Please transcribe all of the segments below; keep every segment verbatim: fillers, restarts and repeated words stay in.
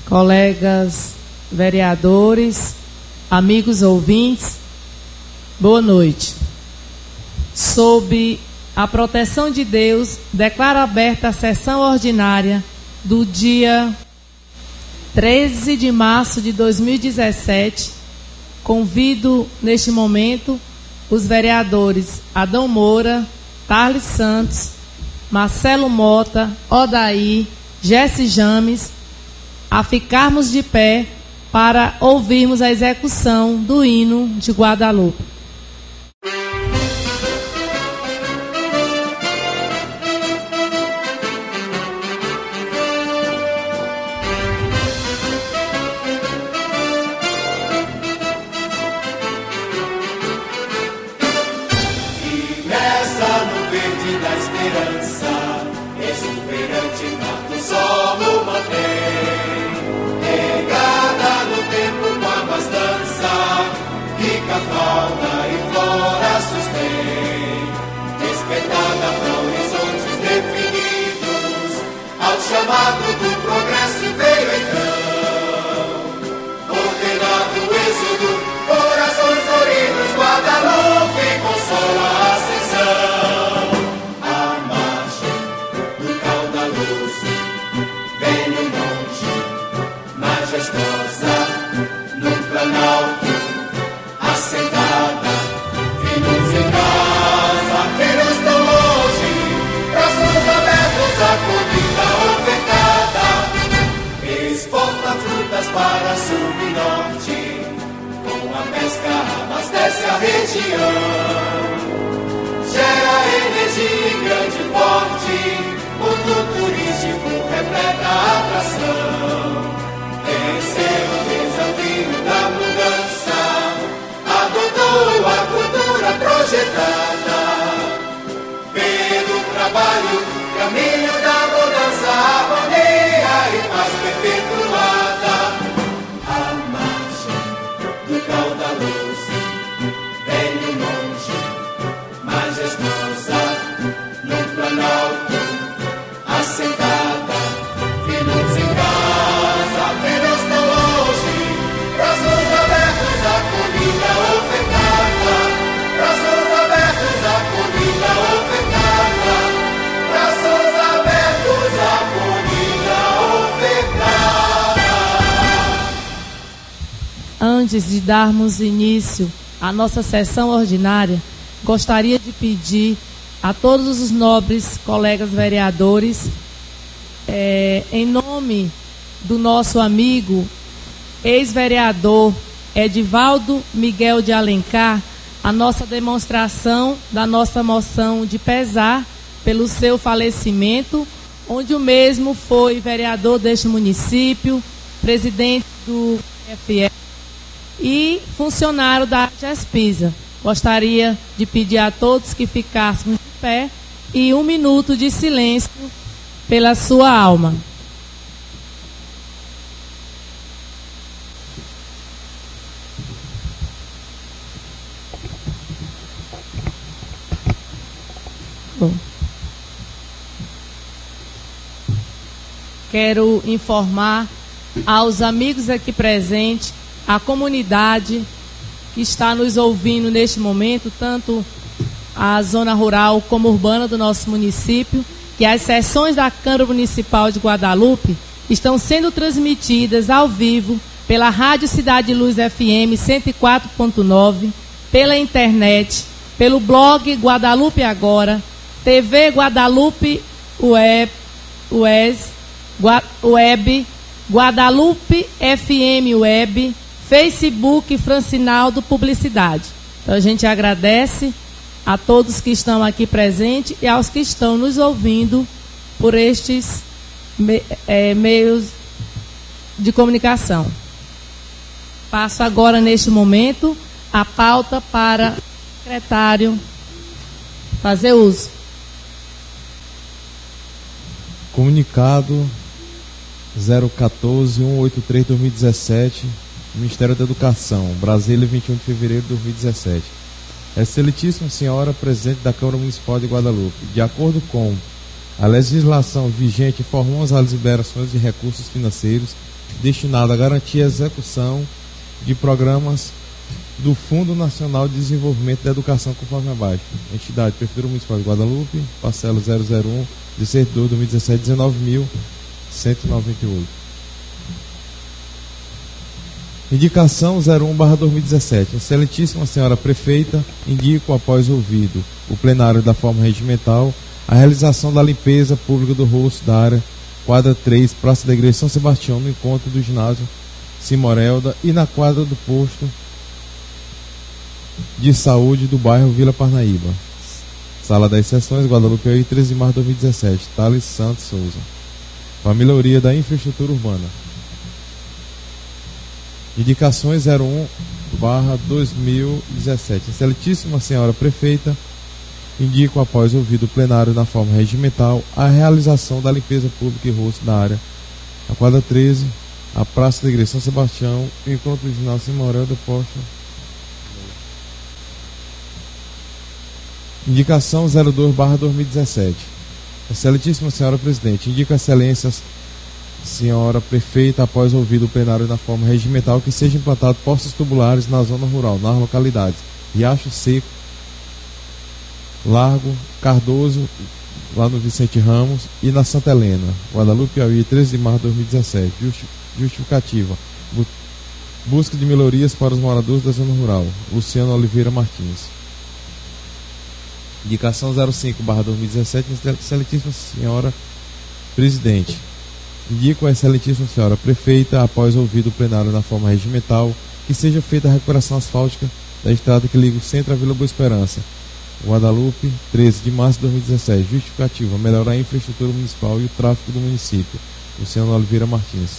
colegas vereadores, amigos ouvintes, boa noite. Sob a proteção de Deus, declaro aberta a sessão ordinária do dia treze de março de dois mil e dezessete. Convido, neste momento, os vereadores Adão Moura, Tarles Santos, Marcelo Mota, Odaí, Jesse James, a ficarmos de pé para ouvirmos a execução do hino de Guadalupe. Chamado do progresso veio então, ordenado o êxodo, corações orinos, Guadalupe consola a ascensão. A margem do caudaloso vem no monte, majestosa, no planalto, assentada, filhos em casa, filhos tão longe, braços abertos a comida frutas para sul e norte, com a pesca abastece a região, gera energia em grande porte, mundo turístico repleta a atração, venceu o desafio da mudança, adotou a cultura projetada, pelo trabalho, caminho da mudança, harmonia e paz perpetuada. A margem do caudaloso vem no monte, majestosa, no planalto, assentada, filhos em casa, filhos tão longe, braços abertos à comida ofertada, braços abertos à comida ofertada, braços abertos à comida ofertada. Antes de darmos início à nossa sessão ordinária, gostaria de pedir a todos os nobres colegas vereadores, é, em nome do nosso amigo, ex-vereador Edivaldo Miguel de Alencar, a nossa demonstração da nossa moção de pesar pelo seu falecimento, onde o mesmo foi vereador deste município, presidente do F E e funcionário da GESPISA. Gostaria de pedir a todos que ficássemos de pé e um minuto de silêncio pela sua alma. Bom. Quero informar aos amigos aqui presentes, à comunidade que está nos ouvindo neste momento, tanto a zona rural como urbana do nosso município, que as sessões da Câmara Municipal de Guadalupe estão sendo transmitidas ao vivo pela Rádio Cidade de Luz F M cento e quatro ponto nove, pela internet, pelo blog Guadalupe Agora, T V Guadalupe Web, Web, Web Guadalupe F M Web, Facebook Francinaldo Publicidade. Então a gente agradece a todos que estão aqui presentes e aos que estão nos ouvindo por estes me, é, meios de comunicação. Passo agora, neste momento, a pauta para o secretário fazer uso. Comunicado zero quatorze, cento e oitenta e três, dois mil e dezessete, Ministério da Educação, Brasília, vinte e um de fevereiro de dois mil e dezessete. Excelentíssima Senhora, Presidente da Câmara Municipal de Guadalupe, de acordo com A legislação vigente informou as liberações de recursos financeiros destinados a garantir a execução de programas do Fundo Nacional de Desenvolvimento da Educação conforme abaixo. Entidade: Prefeitura Municipal de Guadalupe, parcela zero zero um, dezesseis de dois de dois mil e dezessete, dezenove mil cento e noventa e oito. Indicação zero um barra dois mil e dezessete. Excelentíssima Senhora Prefeita, indico, após ouvido o plenário da forma regimental, a realização da limpeza pública do rosto da área quadra três, Praça da Igreja São Sebastião, no encontro do ginásio Simorelda e na quadra do posto de saúde do bairro Vila Parnaíba. Sala das Sessões, Guadalupe, treze de março de dois mil e dezessete. Thales Santos Souza. Para a melhoria da infraestrutura urbana. Indicações zero um barra dois mil e dezessete. Excelentíssima Senhora Prefeita, indico, após ouvido o plenário na forma regimental, a realização da limpeza pública e rosto da área a quadra treze, a Praça da Igreja São Sebastião, o encontro do ginásio Simorel do posto. Indicação zero dois barra dois mil e dezessete. Excelentíssima Senhora Presidente, indica a Excelência Senhora Prefeita, após ouvido o plenário na forma regimental, que sejam implantados postos tubulares na zona rural, nas localidades Riacho Seco, Largo Cardoso, lá no Vicente Ramos, e na Santa Helena, Guadalupe, Piauí, treze de março de dois mil e dezessete. Justi- justificativa: Bu- busca de melhorias para os moradores da zona rural. Luciano Oliveira Martins. Indicação zero cinco barra dois mil e dezessete. Excelentíssima Senhora Presidente, indico a Excelentíssima Senhora Prefeita, após ouvido o plenário na forma regimental, que seja feita a recuperação asfáltica da estrada que liga o centro à Vila Boa Esperança, Guadalupe, treze de março de dois mil e dezessete. Justificativa: melhorar a infraestrutura municipal e o tráfego do município. Luciano Oliveira Martins.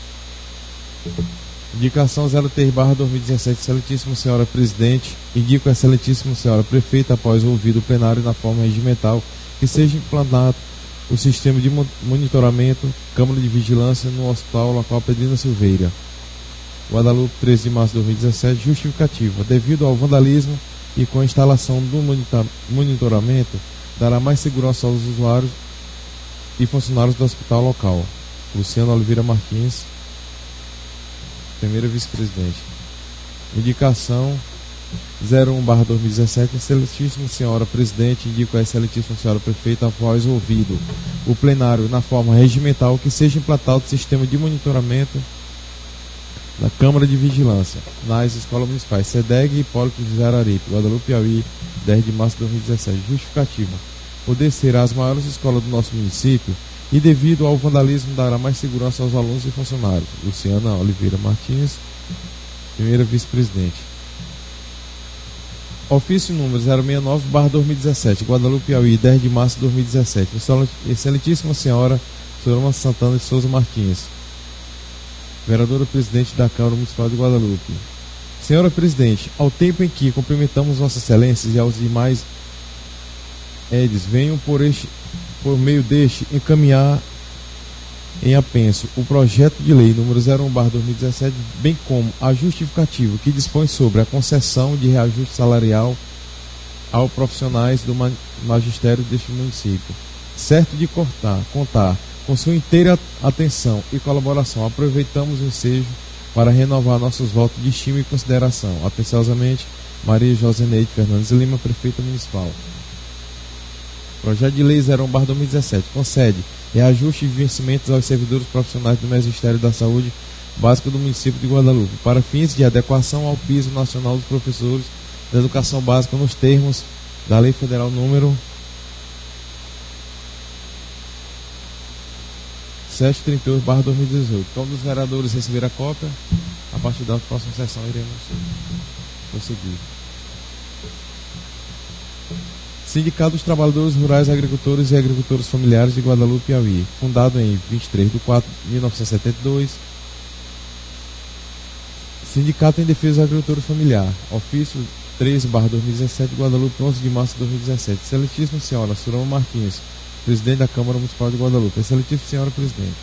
Indicação zero três barra dois mil e dezessete. Excelentíssima Senhora Presidente, indico a Excelentíssima Senhora Prefeita, após ouvido o plenário na forma regimental, que seja implantado o sistema de monitoramento, câmara de vigilância no Hospital Local Pedrina Silveira, Guadalupe, treze de março de dois mil e dezessete. Justificativa: devido ao vandalismo e com a instalação do monitor- monitoramento, dará mais segurança aos usuários e funcionários do hospital local. Luciano Oliveira Martins, primeira vice-presidente. Indicação zero um barra dois mil e dezessete. Excelentíssima Senhora Presidente, indico a Excelentíssima Senhora Prefeita, após ouvido o plenário na forma regimental, que seja implantado o sistema de monitoramento da Câmara de Vigilância nas escolas municipais SEDEG e Hipólito José Araripe, Guadalupe, Piauí, dez de março de dois mil e dezessete. Justificativa: poder ser as maiores escolas do nosso município e, devido ao vandalismo, dará mais segurança aos alunos e funcionários. Luciana Oliveira Martins, primeira vice-presidente. Ofício número zero seis nove barra dois mil e dezessete, Guadalupe, Piauí, dez de março de dois mil e dezessete. Excelentíssima Senhora Soroma Santana de Souza Martins, vereadora presidente da Câmara Municipal de Guadalupe. Senhora Presidente, ao tempo em que cumprimentamos Vossas Excelências e aos demais edes, venho por, este, por meio deste encaminhar em apenso o projeto de lei número zero um barra dois mil e dezessete, bem como a justificativa que dispõe sobre a concessão de reajuste salarial aos profissionais do magistério deste município, certo de cortar, contar com sua inteira atenção e colaboração. Aproveitamos o ensejo para renovar nossos votos de estima e consideração. Atenciosamente, Maria Joseneide Fernandes Lima, Prefeita Municipal. Projeto de Lei zero um barra dois mil e dezessete concede reajuste de vencimentos aos servidores profissionais do Magistério da Saúde Básica do município de Guadalupe, para fins de adequação ao piso nacional dos professores da educação básica nos termos da Lei Federal número setecentos e trinta e oito barra dois mil e dezoito. Então, dos vereadores receber a cópia, a partir da próxima sessão iremos prosseguir. Sindicato dos Trabalhadores Rurais, Agricultores e Agricultores Familiares de Guadalupe, Piauí, fundado em vinte e três de quatro de mil novecentos e setenta e dois. Sindicato em Defesa do Agricultor Familiar, ofício treze barra dois mil e dezessete, Guadalupe, onze de março de dois mil e dezessete. Excelentíssima Senhora Soroma Martins, Presidente da Câmara Municipal de Guadalupe. Excelentíssima Senhora Presidente,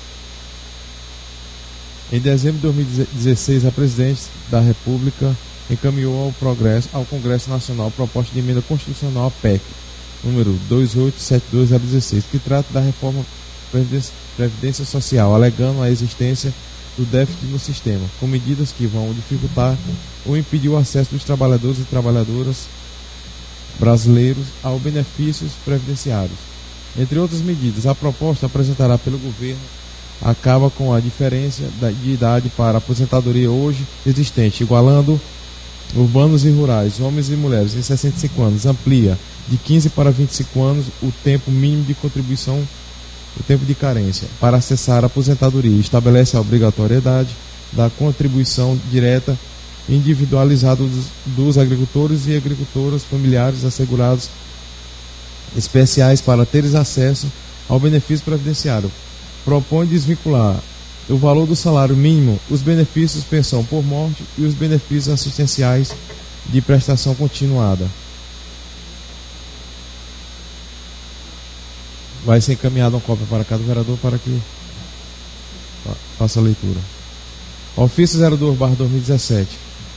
em dezembro de dois mil e dezesseis, a Presidente da República encaminhou ao, progresso, ao Congresso Nacional proposta de emenda constitucional à P E C número dois oito sete dois zero um seis, que trata da reforma Previdência, Previdência Social, alegando a existência do déficit no sistema, com medidas que vão dificultar ou impedir o acesso dos trabalhadores e trabalhadoras brasileiros aos benefícios previdenciários. Entre outras medidas, a proposta apresentada pelo governo acaba com a diferença de idade para a aposentadoria hoje existente, igualando urbanos e rurais, homens e mulheres em sessenta e cinco anos, amplia de quinze para vinte e cinco anos o tempo mínimo de contribuição, o tempo de carência, para acessar a aposentadoria, estabelece a obrigatoriedade da contribuição direta individualizada dos, dos agricultores e agricultoras familiares assegurados especiais para teres acesso ao benefício previdenciário. Propõe desvincular o valor do salário mínimo, os benefícios pensão por morte e os benefícios assistenciais de prestação continuada. Vai ser encaminhada uma cópia para cada vereador para que faça a leitura. Ofício zero dois barra dois mil e dezessete.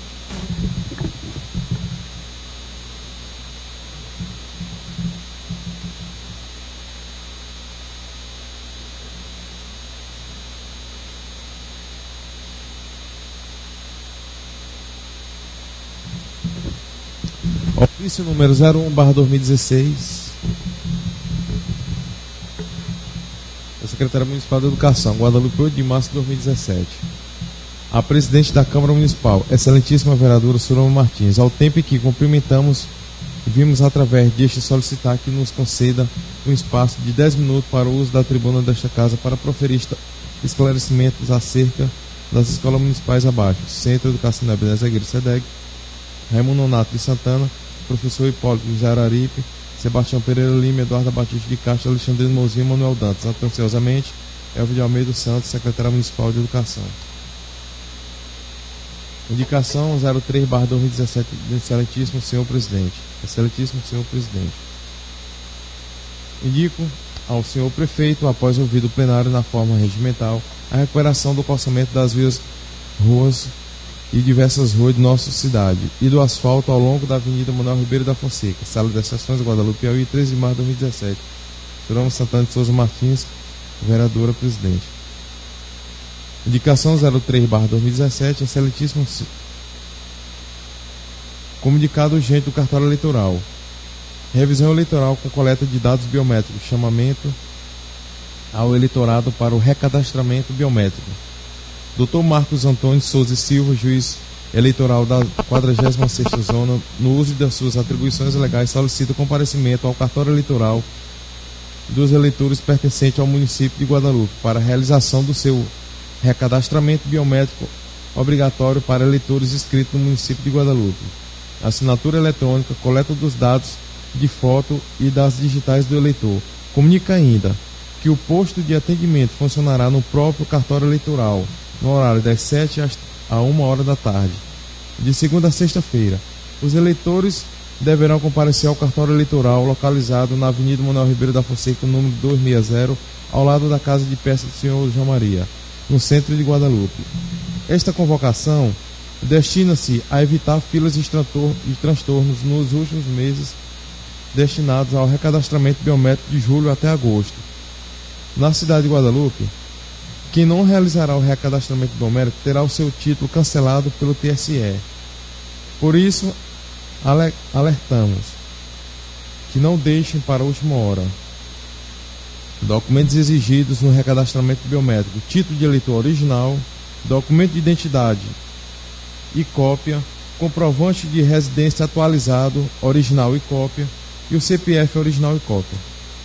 Ofício número zero um barra dois mil e dezesseis. Da Secretaria Municipal de Educação, Guadalupe, oito de março de dois mil e dezessete. A presidente da Câmara Municipal, excelentíssima vereadora Surama Martins, ao tempo em que cumprimentamos e vimos através deste solicitar que nos conceda um espaço de dez minutos para o uso da tribuna desta casa para proferir esclarecimentos acerca das escolas municipais abaixo: Centro de Educação da Ebenezer Aguirre Sedeg, Raimundo Nonato de Santana, Professor Hipólito de Araripe, Sebastião Pereira Lima, Eduardo Batista de Castro, Alexandre Mozinho e Manuel Dantas. Atenciosamente, Elvio de Almeida Santos, Secretária Municipal de Educação. Indicação zero três barra dois mil e dezessete, excelentíssimo senhor presidente. Excelentíssimo senhor presidente. Indico ao senhor prefeito, após ouvido o plenário na forma regimental, a recuperação do calçamento das vias, ruas e diversas ruas de nossa cidade e do asfalto ao longo da Avenida Manuel Ribeiro da Fonseca, Sala das Sessões, Guadalupe, Piauí, treze de março de dois mil e dezessete. Surama Santana de Souza Martins, vereadora presidente. Indicação zero três barra dois mil e dezessete, excelentíssimo comunicado urgente do cartório eleitoral. Revisão eleitoral com coleta de dados biométricos, chamamento ao eleitorado para o recadastramento biométrico. doutor Marcos Antônio Souza e Silva, juiz eleitoral da quadragésima sexta Zona, no uso das suas atribuições legais, solicita o comparecimento ao cartório eleitoral dos eleitores pertencentes ao município de Guadalupe para a realização do seu recadastramento biométrico obrigatório para eleitores inscritos no município de Guadalupe. Assinatura eletrônica, coleta dos dados de foto e das digitais do eleitor. Comunica ainda que o posto de atendimento funcionará no próprio cartório eleitoral, no horário das sete a uma hora da tarde, de segunda a sexta-feira. Os eleitores deverão comparecer ao cartório eleitoral localizado na Avenida Manuel Ribeiro da Fonseca, número duzentos e sessenta, ao lado da Casa de Peça do Senhor João Maria, no centro de Guadalupe. Esta convocação destina-se a evitar filas e transtornos nos últimos meses destinados ao recadastramento biométrico de julho até agosto. Na cidade de Guadalupe, quem não realizará o recadastramento biométrico terá o seu título cancelado pelo T S E. Por isso, alertamos que não deixem para a última hora documentos exigidos no recadastramento biométrico: título de eleitor original, documento de identidade e cópia, comprovante de residência atualizado, original e cópia, e o C P F original e cópia.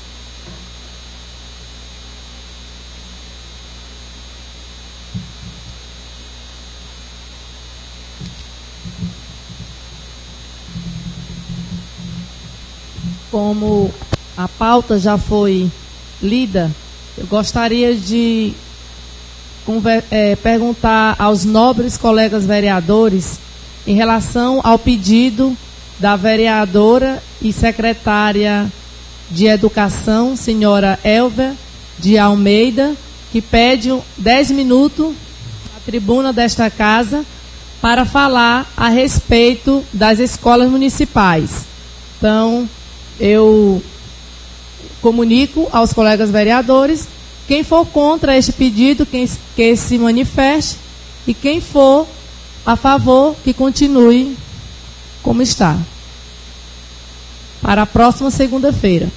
Como a pauta já foi lida, eu gostaria de é, perguntar aos nobres colegas vereadores em relação ao pedido da vereadora e secretária de Educação, senhora Elvia de Almeida, que pede dez minutos na tribuna desta casa para falar a respeito das escolas municipais. Então, eu comunico aos colegas vereadores. Quem for contra este pedido, quem, que se manifeste, e quem for a favor, que continue como está, para a próxima segunda-feira.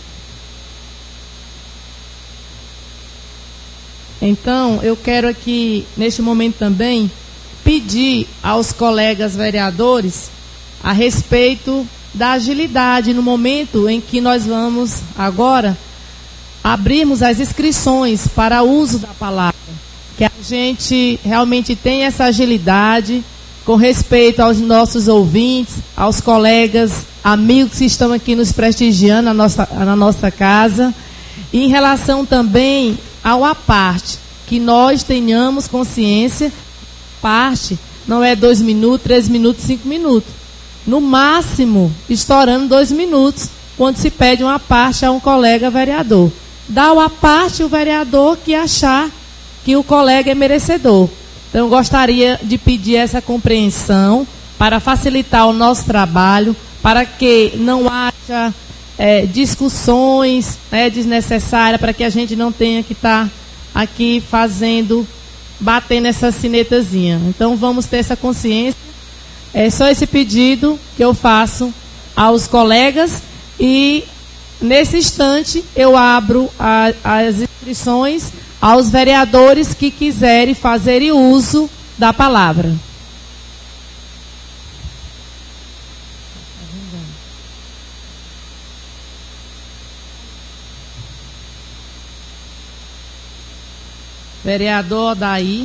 Então, eu quero aqui, neste momento também, pedir aos colegas vereadores a respeito da agilidade no momento em que nós vamos agora abrirmos as inscrições para o uso da palavra. Que a gente realmente tenha essa agilidade com respeito aos nossos ouvintes, aos colegas, amigos que estão aqui nos prestigiando na nossa, na nossa casa. E em relação também ao à parte, que nós tenhamos consciência, parte não é dois minutos, três minutos, cinco minutos. No máximo, estourando dois minutos, quando se pede uma parte a um colega vereador. Dá o à parte o vereador que achar que o colega é merecedor. Então, eu gostaria de pedir essa compreensão para facilitar o nosso trabalho, para que não haja é, discussões né, desnecessárias, para que a gente não tenha que estar aqui fazendo, batendo essa sinetazinha. Então, vamos ter essa consciência. É só esse pedido que eu faço aos colegas e, nesse instante, eu abro a, as inscrições aos vereadores que quiserem fazer uso da palavra. Vereador Odaí.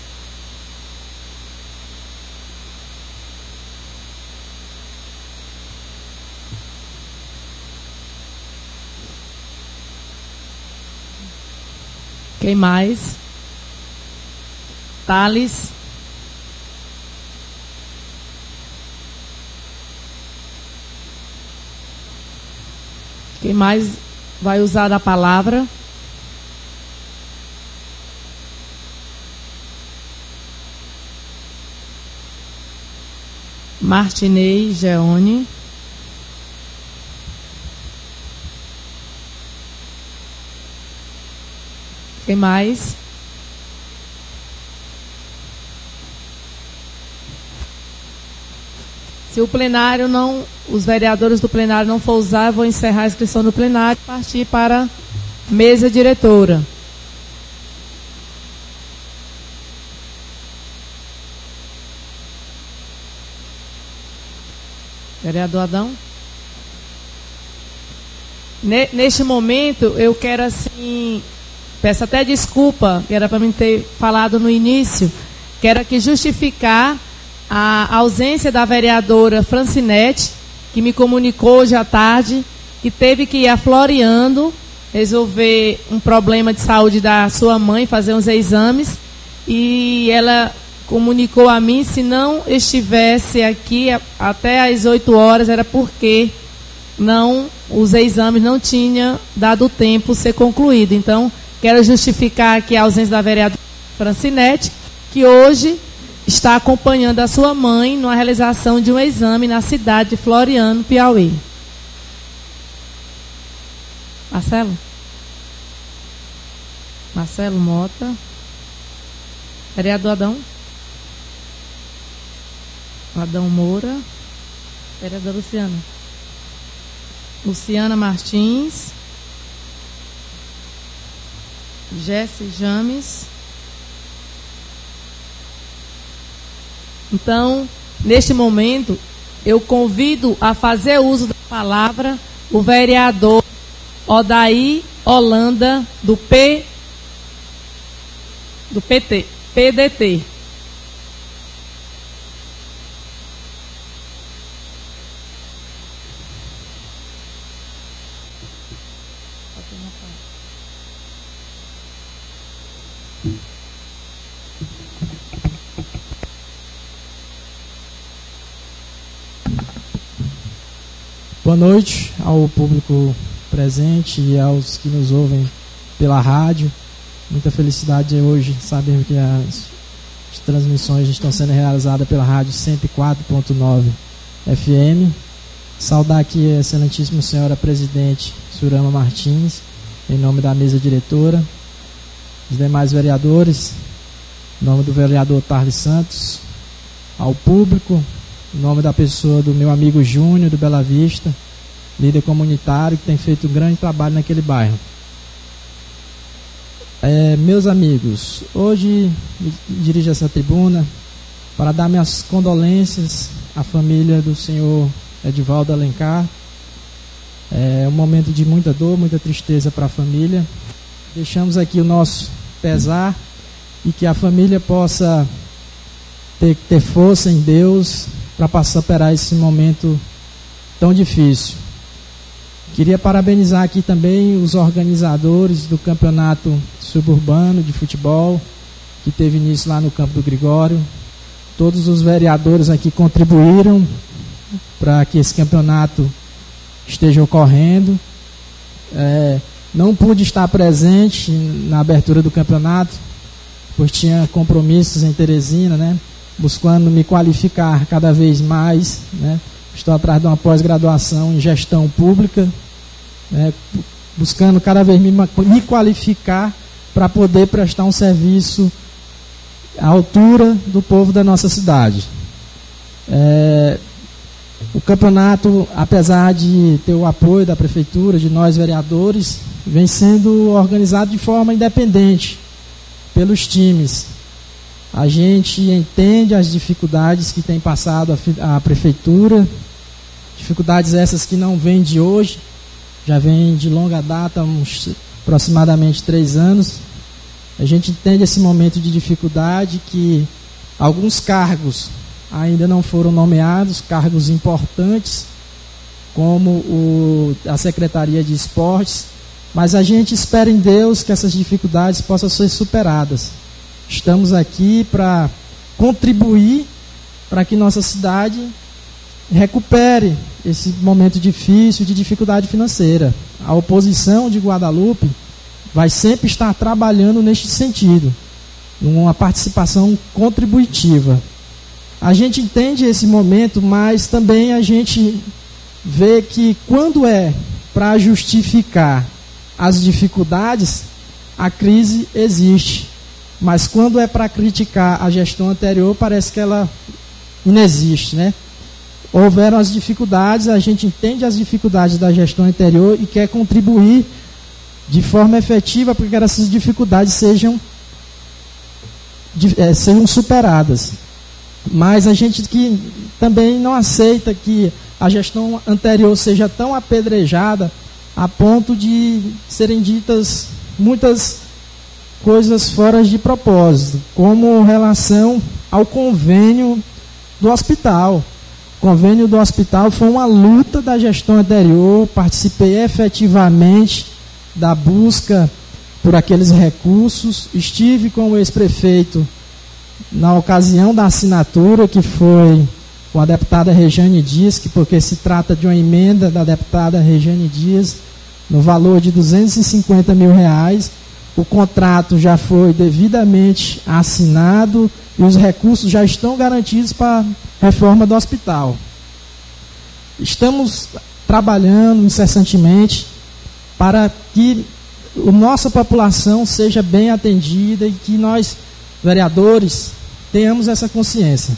Quem mais? Thales. Quem mais vai usar a palavra? Martinez Geone. Quem mais? Se o plenário não, os vereadores do plenário não for usar, eu vou encerrar a inscrição do plenário e partir para a mesa diretora. Vereador Adão? Neste momento, eu quero assim... Peço até desculpa, que era para mim ter falado no início, quero aqui justificar a ausência da vereadora Francinete, que me comunicou hoje à tarde, que teve que ir a Floriano, resolver um problema de saúde da sua mãe, fazer uns exames, e ela comunicou a mim, se não estivesse aqui até às oito horas, era porque não, os exames não tinham dado tempo ser concluído. Então, quero justificar aqui a ausência da vereadora Francinete, que hoje está acompanhando a sua mãe na realização de um exame na cidade de Floriano, Piauí. Marcelo? Marcelo Mota. Vereador Adão? Adão Moura. Vereadora Luciana? Luciana Martins. Jesse James. Então, neste momento, eu convido a fazer uso da palavra o vereador Odaí Holanda, do P, do P T, P D T. Boa noite ao público presente e aos que nos ouvem pela rádio. Muita felicidade hoje saber que as, as transmissões estão sendo realizadas pela rádio cento e quatro ponto nove F M, Saudar aqui a excelentíssima senhora presidente Surama Martins, em nome da mesa diretora, os demais vereadores, em nome do vereador Tarles Santos, ao público, em nome da pessoa do meu amigo Júnior, do Bela Vista, líder comunitário, que tem feito um grande trabalho naquele bairro. É, meus amigos, hoje me dirijo a essa tribuna para dar minhas condolências à família do senhor Edivaldo Alencar. É um momento de muita dor, muita tristeza para a família. Deixamos aqui o nosso pesar e que a família possa ter, ter força em Deus para passar superar esse momento tão difícil. Queria parabenizar aqui também os organizadores do campeonato suburbano de futebol, que teve início lá no Campo do Gregório. Todos os vereadores aqui contribuíram para que esse campeonato esteja ocorrendo. É, não pude estar presente na abertura do campeonato, pois tinha compromissos em Teresina, né? Buscando me qualificar cada vez mais, né? Estou atrás de uma pós-graduação em gestão pública, né? Buscando cada vez me, me qualificar para poder prestar um serviço à altura do povo da nossa cidade. É, o campeonato, apesar de ter o apoio da prefeitura, de nós vereadores, vem sendo organizado de forma independente pelos times. A gente entende as dificuldades que tem passado a, a prefeitura, dificuldades essas que não vêm de hoje, já vêm de longa data, uns aproximadamente três anos. A gente entende esse momento de dificuldade, que alguns cargos ainda não foram nomeados, cargos importantes, como o, a Secretaria de Esportes, mas a gente espera em Deus que essas dificuldades possam ser superadas. Estamos aqui para contribuir para que nossa cidade recupere esse momento difícil de dificuldade financeira. A oposição de Guadalupe vai sempre estar trabalhando neste sentido, uma participação contributiva. A gente entende esse momento, mas também a gente vê que quando é para justificar as dificuldades, a crise existe. Mas quando é para criticar a gestão anterior, parece que ela inexiste, né? Houveram as dificuldades, a gente entende as dificuldades da gestão anterior e quer contribuir de forma efetiva para que essas dificuldades sejam, é, sejam superadas. Mas a gente que também não aceita que a gestão anterior seja tão apedrejada a ponto de serem ditas muitas coisas fora de propósito, como relação ao convênio do hospital. O convênio do hospital foi uma luta da gestão anterior, participei efetivamente da busca por aqueles recursos, estive com o ex-prefeito na ocasião da assinatura, que foi com a deputada Regiane Dias, que, porque se trata de uma emenda da deputada Regiane Dias, no valor de duzentos e cinquenta mil reais. O contrato já foi devidamente assinado e os recursos já estão garantidos para a reforma do hospital. Estamos trabalhando incessantemente para que a nossa população seja bem atendida e que nós, vereadores, tenhamos essa consciência.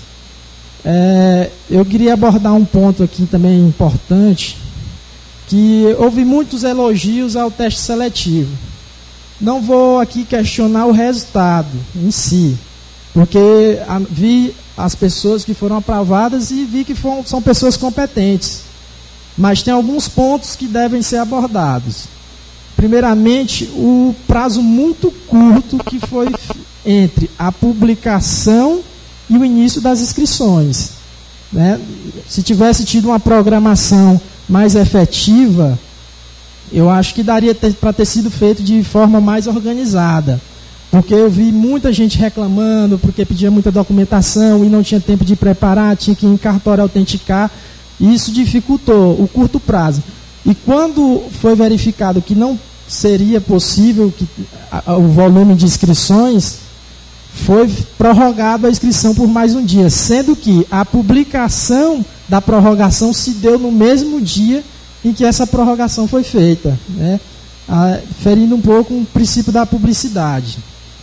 É, eu queria abordar um ponto aqui também importante, que houve muitos elogios ao teste seletivo. Não vou aqui questionar o resultado em si, porque a, vi as pessoas que foram aprovadas e vi que foram, são pessoas competentes. Mas tem alguns pontos que devem ser abordados. Primeiramente, o prazo muito curto que foi entre a publicação e o início das inscrições, né? Se tivesse tido uma programação mais efetiva, eu acho que daria para ter sido feito de forma mais organizada, porque eu vi muita gente reclamando porque pedia muita documentação e não tinha tempo de preparar, tinha que ir em cartório autenticar, e isso dificultou o curto prazo. E quando foi verificado que não seria possível que, a, a, o volume de inscrições, foi prorrogada a inscrição por mais um dia, sendo que a publicação da prorrogação se deu no mesmo dia em que essa prorrogação foi feita, né? Ah, ferindo um pouco o princípio da publicidade.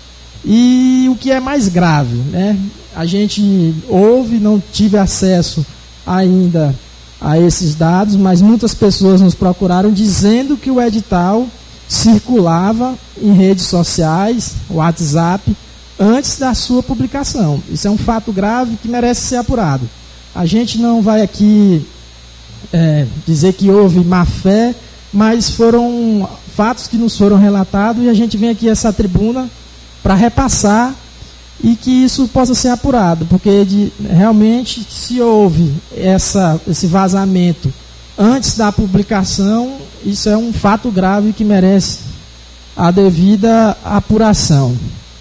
E o que é mais grave, né? A gente ouve, não tive acesso ainda a esses dados, mas muitas pessoas nos procuraram dizendo que o edital circulava em redes sociais, WhatsApp, antes da sua publicação. Isso é um fato grave que merece ser apurado. A gente não vai aqui é, dizer que houve má fé, mas foram fatos que nos foram relatados e a gente vem aqui a essa tribuna para repassar e que isso possa ser apurado, porque de, realmente se houve essa, esse vazamento antes da publicação, isso é um fato grave que merece a devida apuração.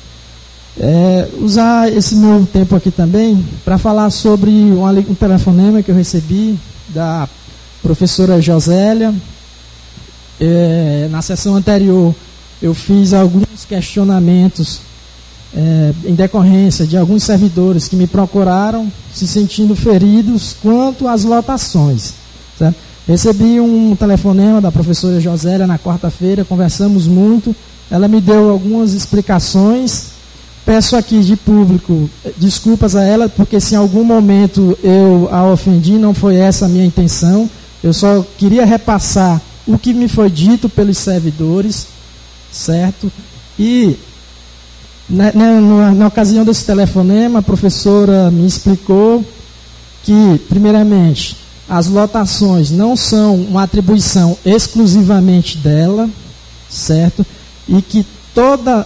É, usar esse meu tempo aqui também para falar sobre um, um telefonema que eu recebi da professora Josélia. É, na sessão anterior eu fiz alguns questionamentos é, em decorrência de alguns servidores que me procuraram se sentindo feridos quanto às lotações, certo? Recebi um telefonema da professora Josélia na quarta-feira, conversamos muito, ela me deu algumas explicações. Peço aqui de público desculpas a ela, porque se em algum momento eu a ofendi, não foi essa a minha intenção. Eu só queria repassar o que me foi dito pelos servidores, certo? E na, na, na ocasião desse telefonema, a professora me explicou que, primeiramente, as lotações não são uma atribuição exclusivamente dela, certo? E que toda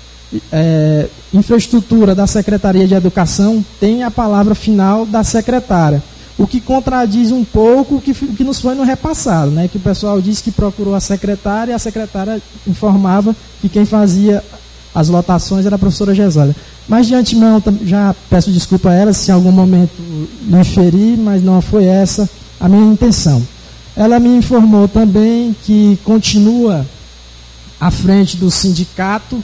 é, infraestrutura da Secretaria de Educação tem a palavra final da secretária. O que contradiz um pouco o que, o que nos foi no repassado, né? Que o pessoal disse que procurou a secretária e a secretária informava que quem fazia as lotações era a professora Gesália. Mas de antemão, já peço desculpa a ela se em algum momento me feri, mas não foi essa a minha intenção. Ela me informou também que continua à frente do sindicato.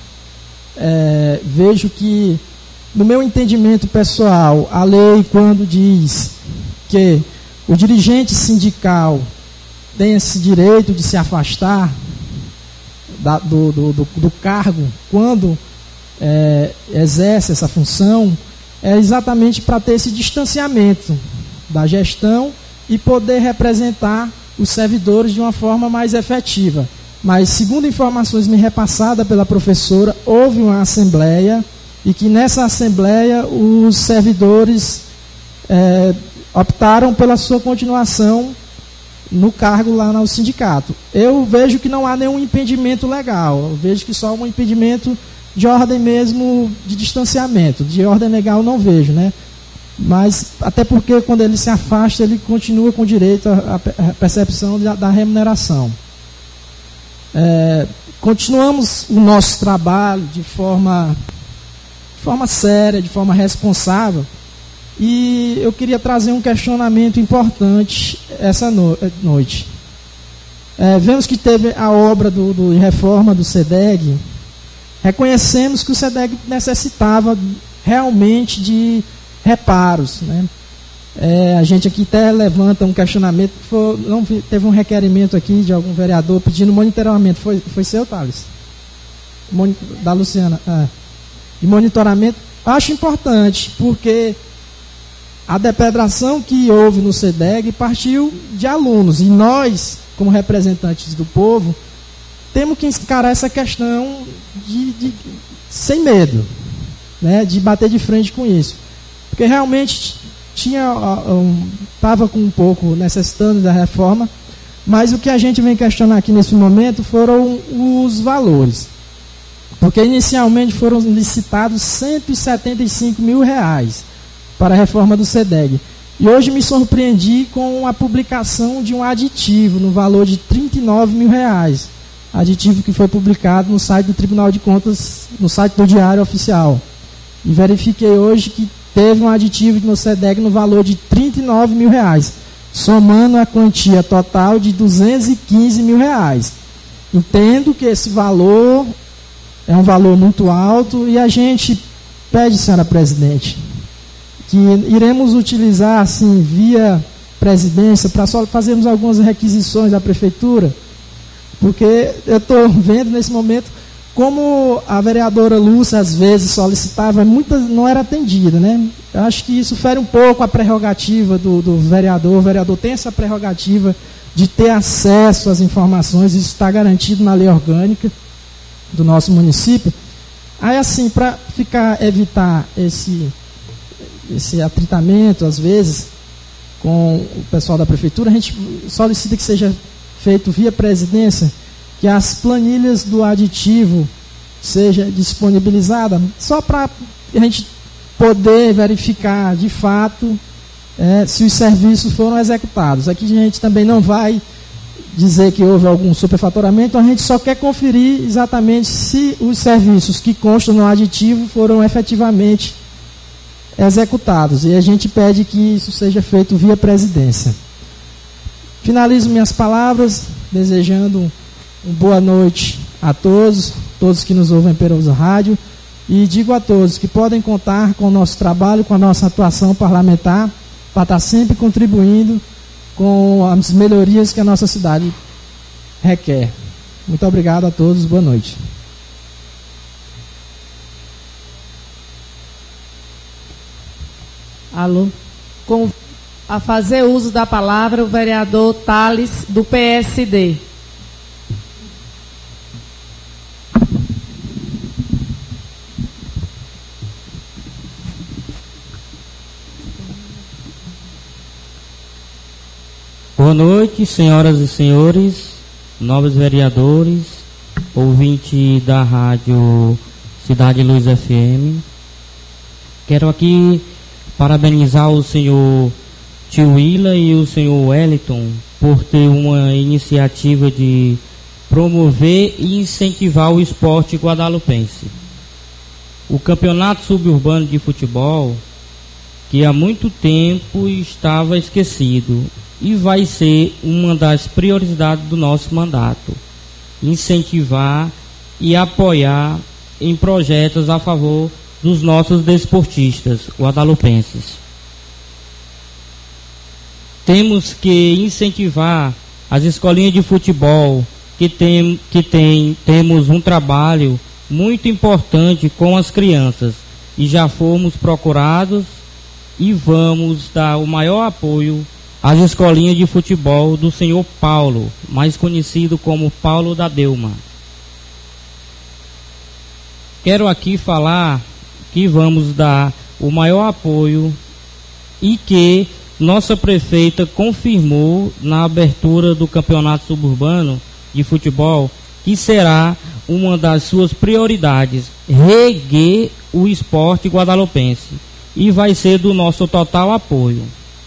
É, vejo que, no meu entendimento pessoal, a lei, quando diz que o dirigente sindical tem esse direito de se afastar da, do, do, do, do cargo quando é, exerce essa função, é exatamente para ter esse distanciamento da gestão e poder representar os servidores de uma forma mais efetiva. Mas, segundo informações me repassadas pela professora, houve uma assembleia e que nessa assembleia os servidores é, optaram pela sua continuação no cargo lá no sindicato. Eu vejo que não há nenhum impedimento legal, eu vejo que só um impedimento de ordem mesmo de distanciamento, de ordem legal não vejo, né? Mas, até porque quando ele se afasta, ele continua com direito à percepção da, da remuneração. É, continuamos o nosso trabalho de forma, de forma séria, de forma responsável, e eu queria trazer um questionamento importante essa no, noite. É, vemos que teve a obra do, do reforma do SEDEG, reconhecemos que o SEDEG necessitava realmente de reparos, né? É, a gente aqui até levanta um questionamento, foi, não, teve um requerimento aqui de algum vereador pedindo monitoramento, foi, foi seu, Thales? Moni, da Luciana, é. De monitoramento, acho importante, porque a depredação que houve no SEDEG partiu de alunos, e nós, como representantes do povo, temos que encarar essa questão de, de, sem medo, né, de bater de frente com isso, porque realmente tinha estava um, com um pouco necessitando da reforma, mas o que a gente vem questionar aqui nesse momento foram os valores, porque inicialmente foram licitados cento e setenta e cinco mil reais para a reforma do SEDEG, e hoje me surpreendi com a publicação de um aditivo no valor de trinta e nove mil reais, aditivo que foi publicado no site do Tribunal de Contas, no site do Diário Oficial, e verifiquei hoje que teve um aditivo no SEDEG no valor de trinta e nove mil reais, somando a quantia total de duzentos e quinze mil reais. Entendo que esse valor é um valor muito alto e a gente pede, senhora presidente, que iremos utilizar, assim, via presidência, para só fazermos algumas requisições à prefeitura, porque eu estou vendo nesse momento como a vereadora Lúcia, às vezes, solicitava, muitas não era atendida, né? Eu acho que isso fere um pouco a prerrogativa do, do vereador. O vereador tem essa prerrogativa de ter acesso às informações, isso está garantido na lei orgânica do nosso município. Aí, assim, para ficar, evitar esse, esse atritamento, às vezes, com o pessoal da prefeitura, a gente solicita que seja feito via presidência, que as planilhas do aditivo seja disponibilizada, só para a gente poder verificar de fato é, se os serviços foram executados. Aqui a gente também não vai dizer que houve algum superfaturamento, a gente só quer conferir exatamente se os serviços que constam no aditivo foram efetivamente executados. E a gente pede que isso seja feito via presidência. Finalizo minhas palavras desejando uma boa noite a todos, todos que nos ouvem pelo rádio, e digo a todos que podem contar com o nosso trabalho, com a nossa atuação parlamentar, para estar sempre contribuindo com as melhorias que a nossa cidade requer. Muito obrigado a todos, boa noite. Alô? Com, a fazer uso da palavra o vereador Thales, do P S D. Boa noite, senhoras e senhores, nobres vereadores, ouvinte da rádio Cidade Luz F M. Quero aqui parabenizar o senhor Tio Willa e o senhor Wellington por ter uma iniciativa de promover e incentivar o esporte guadalupense. O Campeonato Suburbano de Futebol, que há muito tempo estava esquecido, e vai ser uma das prioridades do nosso mandato, incentivar e apoiar em projetos a favor dos nossos desportistas guadalupenses. Temos que incentivar as escolinhas de futebol, que tem, que tem, temos um trabalho muito importante com as crianças, e já fomos procurados e vamos dar o maior apoio às escolinhas de futebol do senhor Paulo, mais conhecido como Paulo da Delma. Quero aqui falar que vamos dar o maior apoio e que nossa prefeita confirmou na abertura do Campeonato Suburbano de Futebol que será uma das suas prioridades, reerguer o esporte guadalupense, e vai ser do nosso total apoio.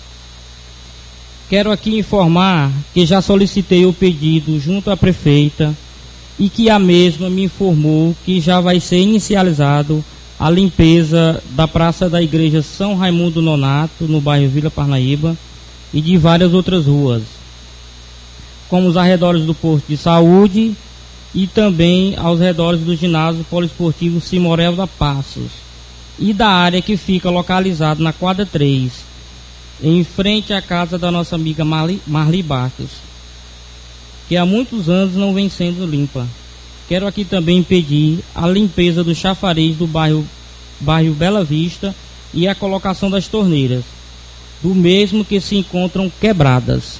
Quero aqui informar que já solicitei o pedido junto à prefeita e que a mesma me informou que já vai ser inicializado a limpeza da Praça da Igreja São Raimundo Nonato, no bairro Vila Parnaíba, e de várias outras ruas, como os arredores do posto de saúde e também aos redores do ginásio poliesportivo Simorel da Passos e da área que fica localizada na quadra três, em frente à casa da nossa amiga Marli, Marli Bastos, que há muitos anos não vem sendo limpa. Quero aqui também pedir a limpeza do chafariz do bairro, bairro Bela Vista e a colocação das torneiras, do mesmo que se encontram quebradas.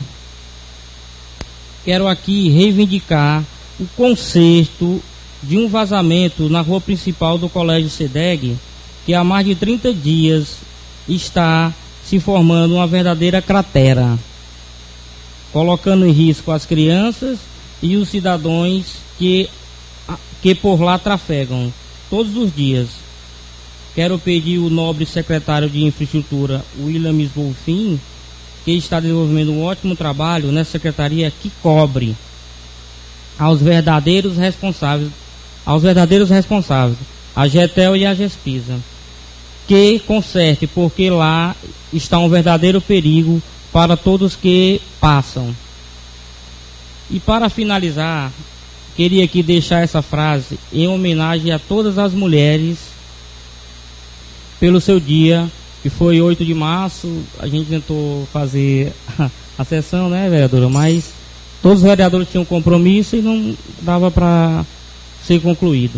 Quero aqui reivindicar o conserto de um vazamento na rua principal do Colégio SEDEG, que há mais de trinta dias está se formando uma verdadeira cratera, colocando em risco as crianças e os cidadãos que, que por lá trafegam todos os dias. Quero pedir o nobre secretário de Infraestrutura, Williams Bolfin, que está desenvolvendo um ótimo trabalho nessa secretaria, que cobre aos verdadeiros responsáveis, aos verdadeiros responsáveis, a GETEL e a GESPISA, que conserte, porque lá está um verdadeiro perigo para todos que passam. E para finalizar, queria aqui deixar essa frase em homenagem a todas as mulheres pelo seu dia, que foi oito de março. A gente tentou fazer a sessão, né, vereadora? Mas todos os vereadores tinham compromisso e não dava para ser concluído.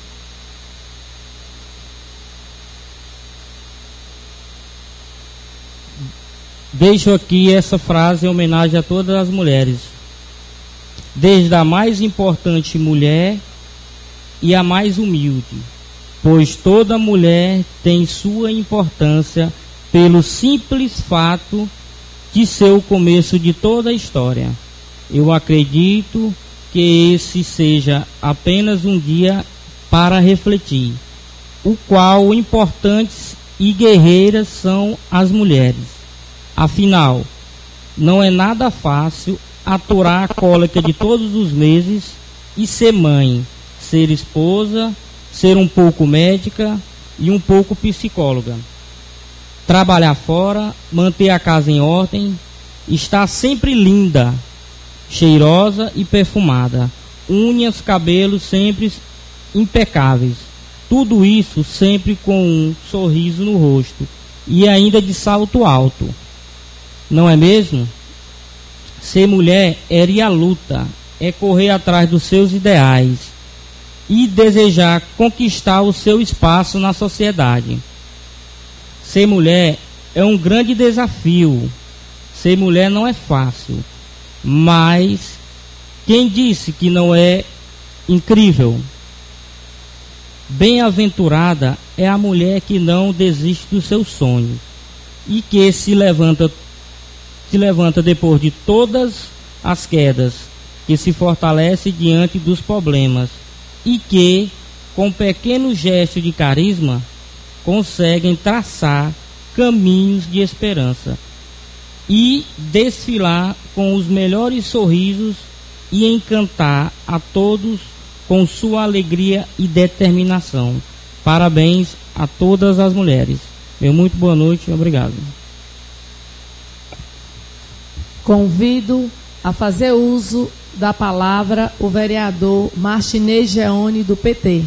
Deixo aqui essa frase em homenagem a todas as mulheres, desde a mais importante mulher e a mais humilde, pois toda mulher tem sua importância pelo simples fato de ser o começo de toda a história. Eu acredito que esse seja apenas um dia para refletir, o qual importantes e guerreiras são as mulheres. Afinal, não é nada fácil aturar a cólica de todos os meses e ser mãe, ser esposa, ser um pouco médica e um pouco psicóloga. Trabalhar fora, manter a casa em ordem, estar sempre linda, cheirosa e perfumada, unhas, cabelos sempre impecáveis. Tudo isso sempre com um sorriso no rosto e ainda de salto alto. Não é mesmo? Ser mulher é ir à luta, é correr atrás dos seus ideais e desejar conquistar o seu espaço na sociedade. Ser mulher é um grande desafio. Ser mulher não é fácil, mas quem disse que não é incrível? Bem-aventurada é a mulher que não desiste dos seus sonhos e que se levanta se levanta depois de todas as quedas, que se fortalece diante dos problemas e que, com um pequeno gesto de carisma, conseguem traçar caminhos de esperança e desfilar com os melhores sorrisos e encantar a todos com sua alegria e determinação. Parabéns a todas as mulheres. Meu muito boa noite e obrigado. Convido a fazer uso da palavra o vereador Martinez Geone, do P T.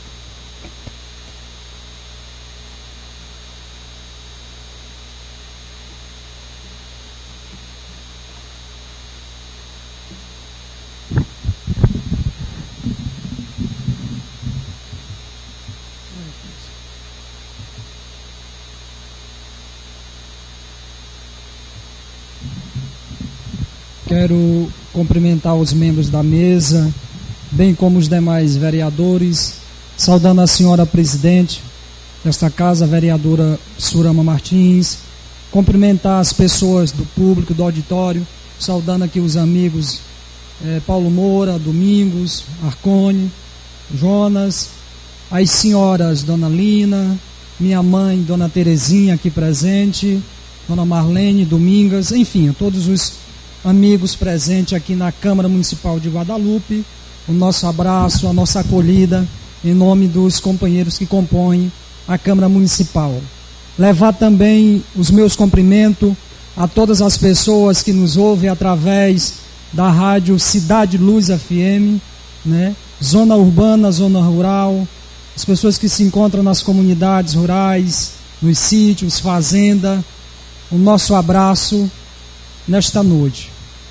Quero cumprimentar os membros da mesa, bem como os demais vereadores, saudando a senhora presidente desta casa, a vereadora Surama Martins, cumprimentar as pessoas do público, do auditório, saudando aqui os amigos eh, Paulo Moura, Domingos, Arcone, Jonas, as senhoras Dona Lina, minha mãe, Dona Terezinha aqui presente, Dona Marlene, Domingas, enfim, todos os amigos presentes aqui na Câmara Municipal de Guadalupe, o nosso abraço, a nossa acolhida, em nome dos companheiros que compõem a Câmara Municipal. Levar também os meus cumprimentos a todas as pessoas que nos ouvem através da rádio Cidade Luz F M, né? Zona urbana, zona rural, as pessoas que se encontram nas comunidades rurais, nos sítios, fazenda, o nosso abraço nesta noite.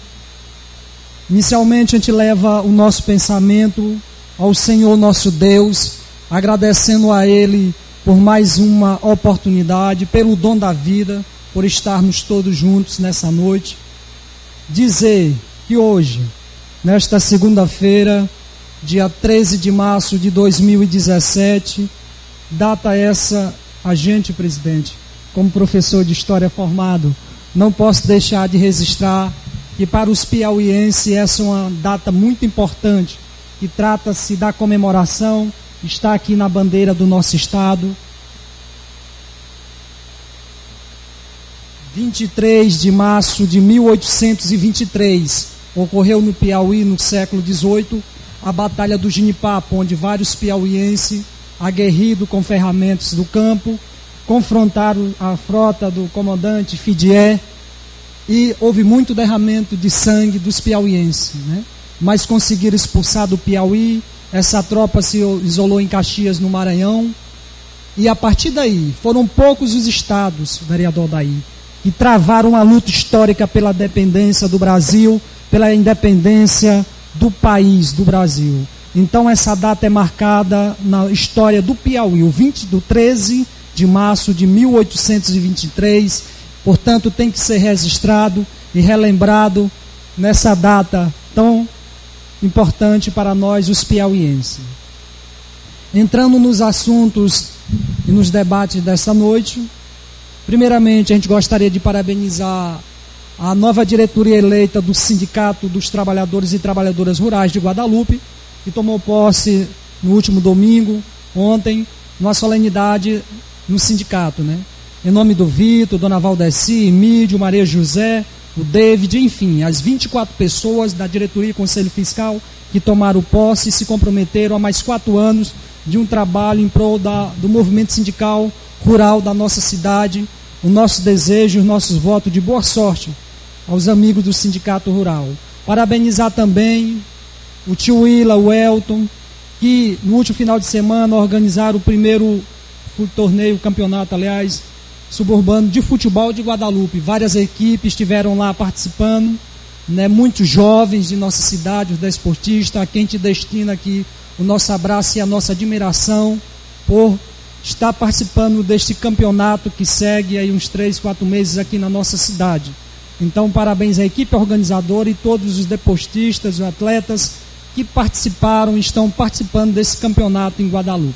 Inicialmente a gente leva o nosso pensamento ao Senhor nosso Deus, agradecendo a Ele por mais uma oportunidade, pelo dom da vida, por estarmos todos juntos nessa noite. Dizer que hoje, nesta segunda-feira, dia treze de março de dois mil e dezessete, data essa, a gente, presidente, como professor de História formado, não posso deixar de registrar que para os piauienses essa é uma data muito importante, que trata-se da comemoração, está aqui na bandeira do nosso estado. vinte e três de março de mil oitocentos e vinte e três, ocorreu no Piauí, no século dezoito, a Batalha do Ginipapo, onde vários piauienses, aguerridos com ferramentas do campo, confrontaram a frota do comandante Fidié, e houve muito derramamento de sangue dos piauienses, né? Mas conseguiram expulsar do Piauí. Essa tropa se isolou em Caxias, no Maranhão, E a partir daí, foram poucos os estados, vereador Daí, que travaram uma luta histórica pela independência do Brasil, pela independência do país, do Brasil. Então essa data é marcada na história do Piauí, o vinte, do treze de março de mil oitocentos e vinte e três, portanto tem que ser registrado e relembrado nessa data tão importante para nós, os piauienses. Entrando nos assuntos e nos debates desta noite, primeiramente a gente gostaria de parabenizar a nova diretoria eleita do Sindicato dos Trabalhadores e Trabalhadoras Rurais de Guadalupe, que tomou posse no último domingo, ontem, numa solenidade no sindicato, né? Em nome do Vitor, Dona Valdeci, Emílio, Maria José, o David, enfim, as vinte e quatro pessoas da diretoria e Conselho Fiscal que tomaram posse e se comprometeram a mais quatro anos de um trabalho em prol da, do movimento sindical rural da nossa cidade. O nosso desejo, os nossos votos de boa sorte aos amigos do Sindicato Rural. Parabenizar também o tio Willa, o Elton, que no último final de semana organizaram o primeiro torneio, campeonato, aliás, suburbano de futebol de Guadalupe. Várias equipes estiveram lá participando, né? Muitos jovens de nossa cidade, os desportistas, a quem te destina aqui o nosso abraço e a nossa admiração por estar participando deste campeonato que segue aí uns três, quatro meses aqui na nossa cidade. Então, parabéns à equipe organizadora e todos os deportistas, os atletas que participaram e estão participando desse campeonato em Guadalupe.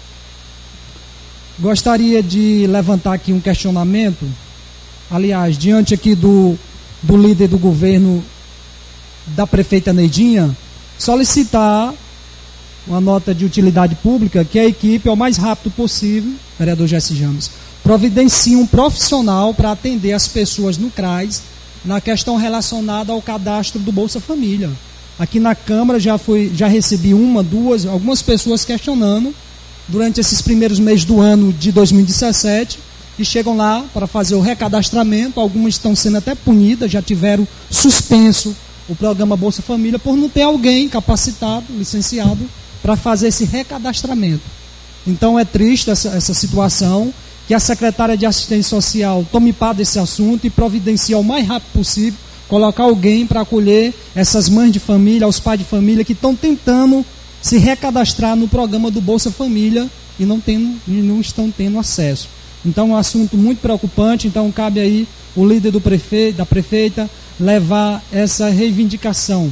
Gostaria de levantar aqui um questionamento, aliás, diante aqui do, do líder do governo, da prefeita Neidinha, solicitar uma nota de utilidade pública, que a equipe, ao mais rápido possível, vereador Jesse James, providencie um profissional para atender as pessoas no C R A S na questão relacionada ao cadastro do Bolsa Família. Aqui na Câmara já, foi, já recebi uma, duas, algumas pessoas questionando durante esses primeiros meses do ano de dois mil e dezessete, e chegam lá para fazer o recadastramento. Algumas estão sendo até punidas, já tiveram suspenso o programa Bolsa Família por não ter alguém capacitado, licenciado, para fazer esse recadastramento. Então é triste essa, essa situação, que a secretária de Assistência Social tome parte desse assunto e providencie o mais rápido possível, colocar alguém para acolher essas mães de família, os pais de família que estão tentando se recadastrar no programa do Bolsa Família e não, tendo, e não estão tendo acesso. Então é um assunto muito preocupante. Então cabe aí o líder do prefeito, da prefeita levar essa reivindicação.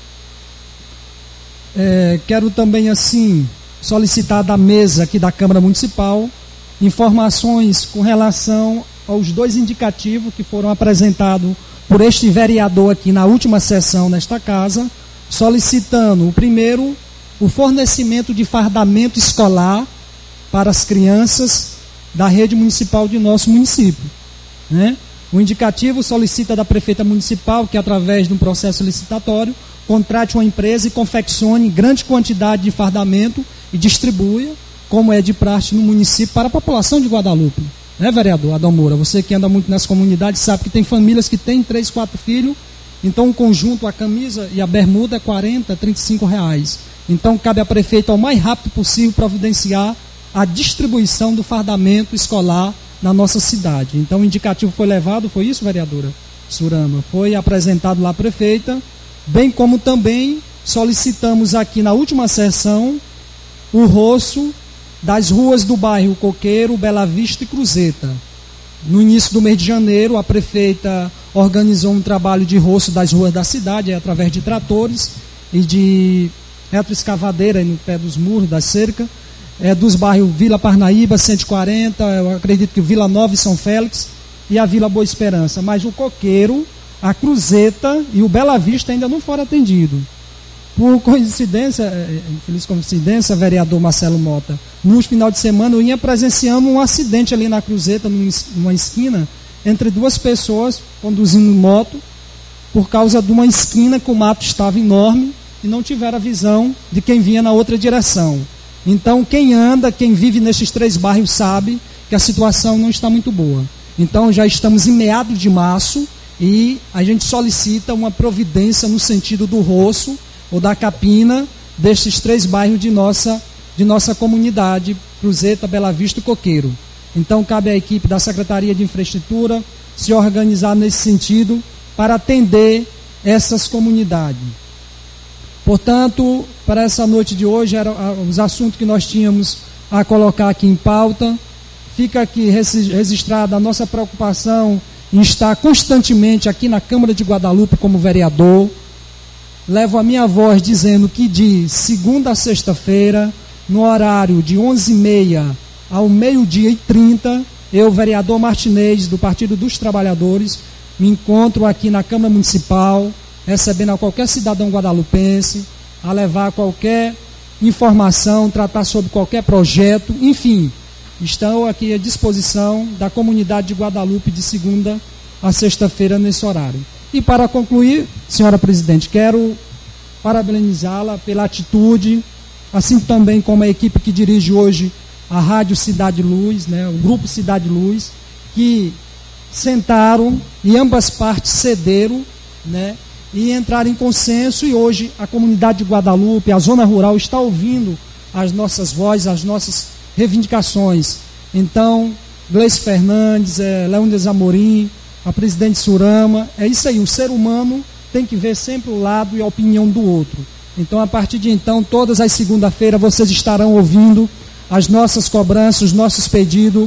É, quero também assim solicitar da mesa aqui da Câmara Municipal informações com relação aos dois indicativos que foram apresentados por este vereador aqui na última sessão nesta casa, solicitando o primeiro, o fornecimento de fardamento escolar para as crianças da rede municipal de nosso município, né? O indicativo solicita da prefeita municipal que, através de um processo licitatório, contrate uma empresa e confeccione grande quantidade de fardamento e distribua, como é de praxe no município, para a população de Guadalupe. Né, vereador Adão Moura? Você que anda muito nas comunidades sabe que tem famílias que têm três, quatro filhos, então o conjunto, a camisa e a bermuda é quarenta, trinta e cinco reais. Então cabe à prefeita, ao mais rápido possível, providenciar a distribuição do fardamento escolar na nossa cidade. Então o indicativo foi levado, foi isso, vereadora Surama? Foi apresentado lá à prefeita, bem como também solicitamos aqui na última sessão o roço das ruas do bairro Coqueiro, Bela Vista e Cruzeta. No início do mês de janeiro, a prefeita organizou um trabalho de roço das ruas da cidade, através de tratores e de retroescavadeira no pé dos muros, da cerca, é, dos bairros Vila Parnaíba, cento e quarenta, eu acredito que o Vila Nova e São Félix, e a Vila Boa Esperança. Mas o Coqueiro, a Cruzeta e o Bela Vista ainda não foram atendidos. Por coincidência, infeliz coincidência, vereador Marcelo Mota, no final de semana eu ia presenciando um acidente ali na Cruzeta, numa esquina, entre duas pessoas conduzindo moto, por causa de uma esquina que o mato estava enorme e não tiveram a visão de quem vinha na outra direção. Então quem anda, quem vive nesses três bairros sabe que a situação não está muito boa. Então já estamos em meados de março e a gente solicita uma providência no sentido do roço ou da capina destes três bairros de nossa, de nossa comunidade, Cruzeta, Bela Vista e Coqueiro. Então, cabe à equipe da Secretaria de Infraestrutura se organizar nesse sentido para atender essas comunidades. Portanto, para essa noite de hoje, eram os assuntos que nós tínhamos a colocar aqui em pauta. Fica aqui registrada a nossa preocupação em estar constantemente aqui na Câmara de Guadalupe como vereador. Levo a minha voz dizendo que de segunda a sexta-feira, no horário de onze e meia ao meio-dia e trinta, eu, vereador Martinez, do Partido dos Trabalhadores, me encontro aqui na Câmara Municipal, recebendo a qualquer cidadão guadalupense, a levar qualquer informação, tratar sobre qualquer projeto, enfim, estão aqui à disposição da comunidade de Guadalupe de segunda a sexta-feira nesse horário. E para concluir, senhora presidente, quero parabenizá-la pela atitude, assim também como a equipe que dirige hoje a Rádio Cidade Luz, né, o Grupo Cidade Luz, que sentaram e ambas partes cederam, né, e entraram em consenso, e hoje a comunidade de Guadalupe, a zona rural, está ouvindo as nossas vozes, as nossas reivindicações. Então, Gleice Fernandes, é, Leônidas Amorim, a presidente Surama, é isso aí, o ser humano tem que ver sempre o lado e a opinião do outro. Então, a partir de então, todas as segundas-feiras, vocês estarão ouvindo as nossas cobranças, os nossos pedidos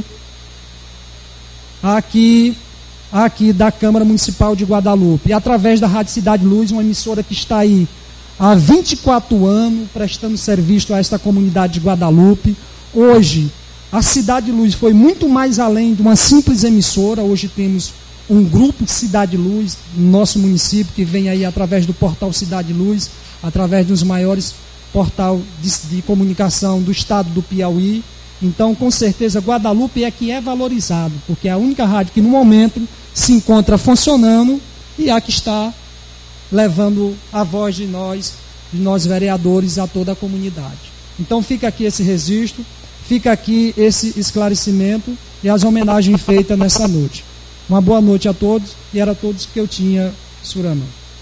aqui, aqui da Câmara Municipal de Guadalupe, e através da Rádio Cidade Luz, uma emissora que está aí há vinte e quatro anos prestando serviço a esta comunidade de Guadalupe. Hoje, a Cidade Luz foi muito mais além de uma simples emissora. Hoje temos um grupo de Cidade Luz no nosso município, que vem aí através do portal Cidade Luz, através dos maiores portais de, de comunicação do estado do Piauí. Então, com certeza, Guadalupe é que é valorizado, porque é a única rádio que no momento se encontra funcionando e é a que está levando a voz de nós, de nós vereadores, a toda a comunidade. Então, fica aqui esse registro, fica aqui esse esclarecimento e as homenagens feitas nessa noite. Uma boa noite a todos, e era todos que eu tinha, Surama.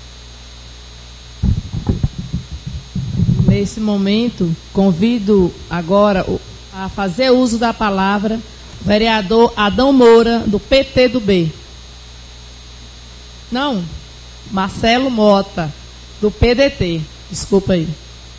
Nesse momento, convido agora a fazer uso da palavra o vereador Adão Moura, do P T do B. Não, Marcelo Mota, do P D T. Desculpa aí.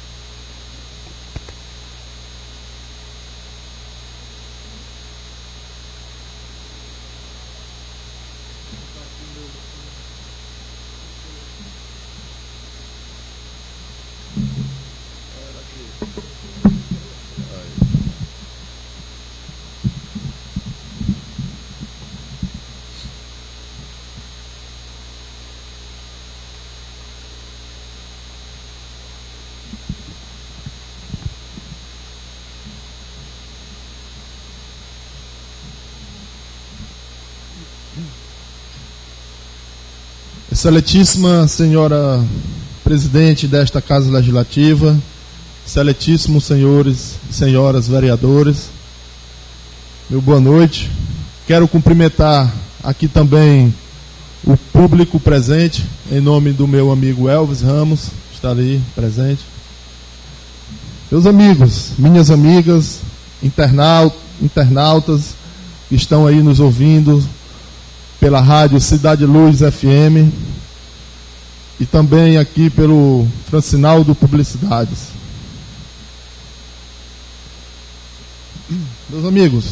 Excelentíssima senhora presidente desta Casa Legislativa, excelentíssimos senhores e senhoras vereadores, meu boa noite. Quero cumprimentar aqui também o público presente, em nome do meu amigo Elvis Ramos, que está ali presente. Meus amigos, minhas amigas, internautas, internautas que estão aí nos ouvindo pela rádio Cidade Luz F M e também aqui pelo Francinaldo Publicidades. Meus amigos,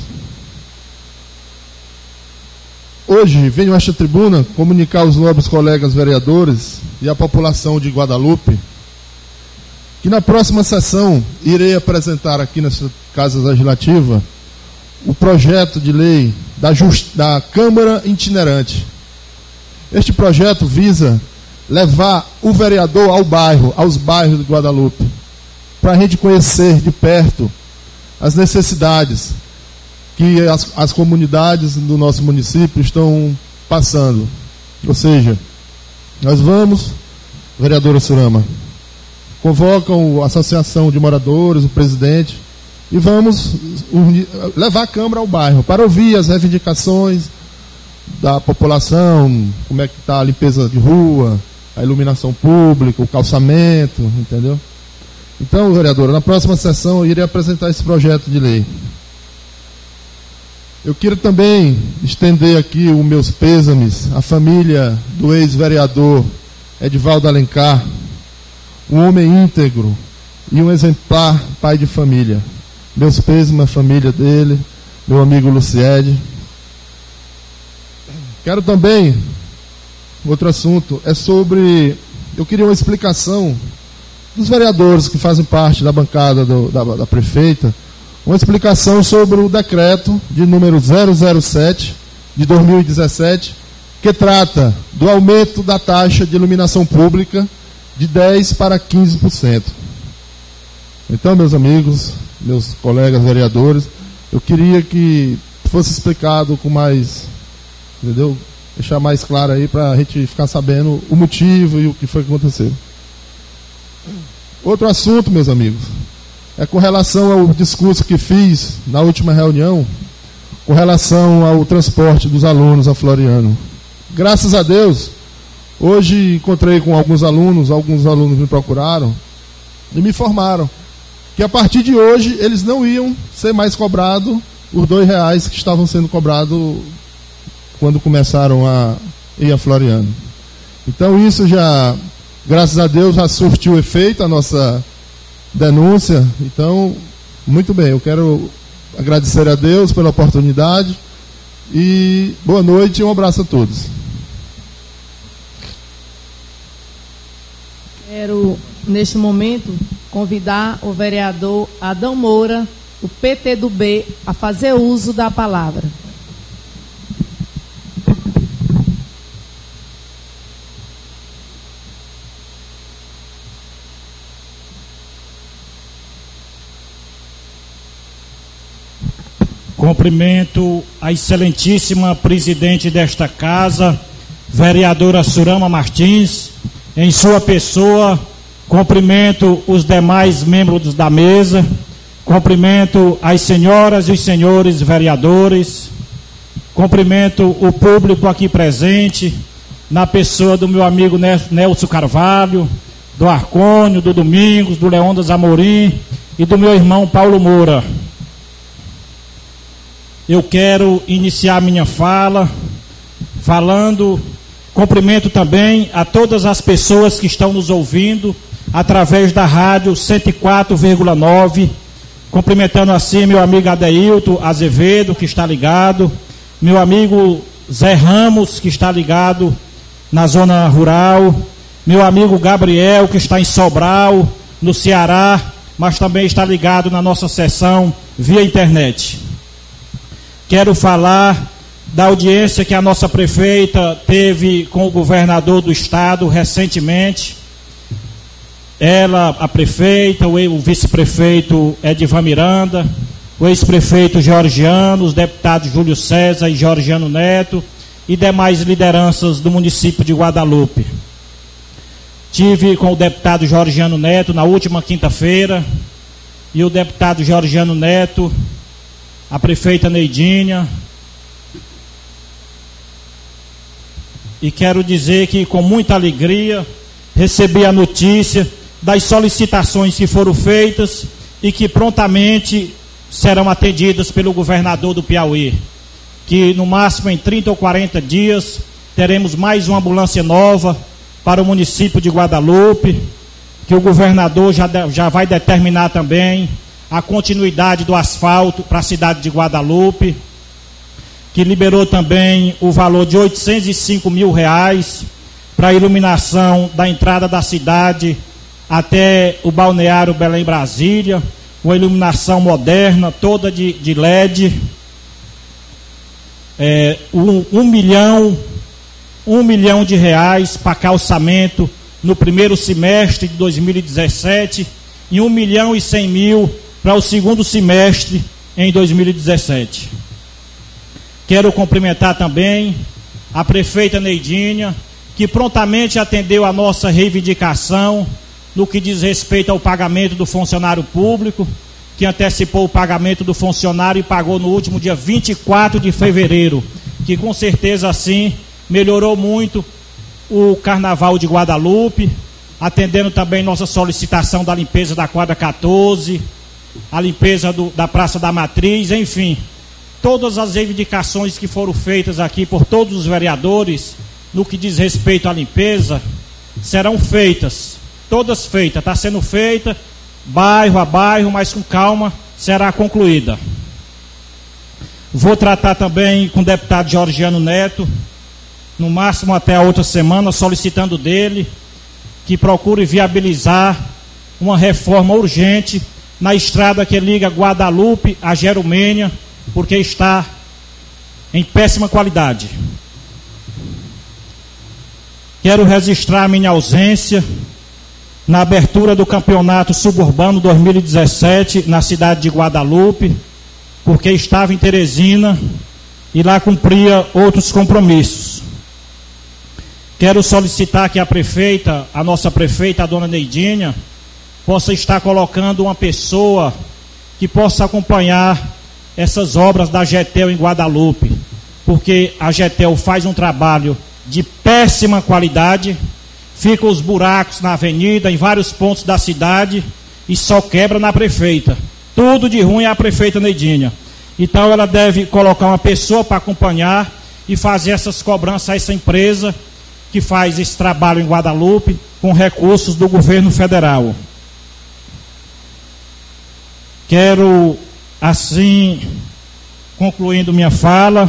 hoje venho a esta tribuna comunicar aos nobres colegas vereadores e à população de Guadalupe que na próxima sessão irei apresentar aqui nessa Casa Legislativa o projeto de lei da, Just... da Câmara Itinerante. Este projeto visa levar o vereador ao bairro, aos bairros de Guadalupe, para a gente conhecer de perto as necessidades que as, as comunidades do nosso município estão passando. Ou seja, nós vamos, vereadora Surama, convocam a Associação de Moradores, o presidente, e vamos unir, levar a Câmara ao bairro para ouvir as reivindicações da população, como é que está a limpeza de rua, a iluminação pública, o calçamento, entendeu? Então, vereadora, na próxima sessão eu irei apresentar esse projeto de lei. Eu quero também estender aqui os meus pêsames à família do ex-vereador Edivaldo Alencar, um homem íntegro e um exemplar pai de família. Meus pêsames à família dele, meu amigo Luciede. Quero também, outro assunto, é sobre, eu queria uma explicação dos vereadores que fazem parte da bancada do, da, da prefeita, uma explicação sobre o decreto de número zero zero sete de dois mil e dezessete, que trata do aumento da taxa de iluminação pública de dez por cento para quinze por cento. Então, meus amigos, meus colegas vereadores, eu queria que fosse explicado com mais, entendeu? Deixar mais claro aí para a gente ficar sabendo o motivo e o que foi que aconteceu. Outro assunto, meus amigos, é com relação ao discurso que fiz na última reunião, com relação ao transporte dos alunos a Floriano. Graças a Deus, hoje encontrei com alguns alunos, alguns alunos me procuraram e me informaram que a partir de hoje eles não iam ser mais cobrados os dois reais que estavam sendo cobrados quando começaram a ir a Floriano. Então isso já, graças a Deus, já surtiu efeito a nossa denúncia. Então, muito bem, eu quero agradecer a Deus pela oportunidade e boa noite e um abraço a todos. Quero, neste momento, convidar o vereador Adão Moura, do P T do B, a fazer uso da palavra. Cumprimento a excelentíssima presidente desta casa, vereadora Surama Martins, em sua pessoa. Cumprimento os demais membros da mesa, cumprimento as senhoras e os senhores vereadores, cumprimento o público aqui presente, na pessoa do meu amigo Nelson Carvalho, do Arcônio, do Domingos, do Leondas Amorim e do meu irmão Paulo Moura. Eu quero iniciar minha fala falando, cumprimento também a todas as pessoas que estão nos ouvindo através da rádio cento e quatro vírgula nove, cumprimentando assim meu amigo Adeilton Azevedo, que está ligado, meu amigo Zé Ramos, que está ligado na zona rural, meu amigo Gabriel, que está em Sobral, no Ceará, mas também está ligado na nossa sessão via internet. Quero falar da audiência que a nossa prefeita teve com o governador do estado recentemente. Ela, a prefeita, o vice-prefeito Edivan Miranda, o ex-prefeito Georgiano, os deputados Júlio César e Georgiano Neto e demais lideranças do município de Guadalupe. Tive com o deputado Georgiano Neto na última quinta-feira e o deputado Georgiano Neto, a prefeita Neidinha, e quero dizer que com muita alegria recebi a notícia das solicitações que foram feitas e que prontamente serão atendidas pelo governador do Piauí, que no máximo em trinta ou quarenta dias teremos mais uma ambulância nova para o município de Guadalupe, que o governador já, já vai determinar também a continuidade do asfalto para a cidade de Guadalupe, que liberou também o valor de oitocentos e cinco mil reais para a iluminação da entrada da cidade até o balneário Belém Brasília, uma iluminação moderna, toda de, de L E D, é, um, um milhão, um milhão de reais para calçamento no primeiro semestre de dois mil e dezessete e um milhão e cem mil para o segundo semestre em dois mil e dezessete. Quero cumprimentar também a prefeita Neidinha, que prontamente atendeu a nossa reivindicação no que diz respeito ao pagamento do funcionário público, que antecipou o pagamento do funcionário e pagou no último dia vinte e quatro de fevereiro, que com certeza assim melhorou muito o Carnaval de Guadalupe, atendendo também nossa solicitação da limpeza da quadra quatorze, a limpeza do, da Praça da Matriz, enfim. todas as reivindicações que foram feitas aqui por todos os vereadores, no que diz respeito à limpeza, serão feitas, todas feitas, está sendo feita, bairro a bairro, mas com calma, será concluída. Vou tratar também com o deputado Georgiano Neto, no máximo até a outra semana, solicitando dele que procure viabilizar uma reforma urgente na estrada que liga Guadalupe a Gerumênia, porque está em péssima qualidade. Quero registrar minha ausência na abertura do Campeonato Suburbano dois mil e dezessete na cidade de Guadalupe, porque estava em Teresina e lá cumpria outros compromissos. Quero solicitar que a prefeita, a nossa prefeita, a dona Neidinha, possa estar colocando uma pessoa que possa acompanhar essas obras da Getel em Guadalupe, porque a Getel faz um trabalho de péssima qualidade, ficam os buracos na avenida, em vários pontos da cidade, e só quebra na prefeita. Tudo de ruim é a prefeita Neidinha. Então ela deve colocar uma pessoa para acompanhar e fazer essas cobranças a essa empresa que faz esse trabalho em Guadalupe com recursos do governo federal. Quero, assim, concluindo minha fala,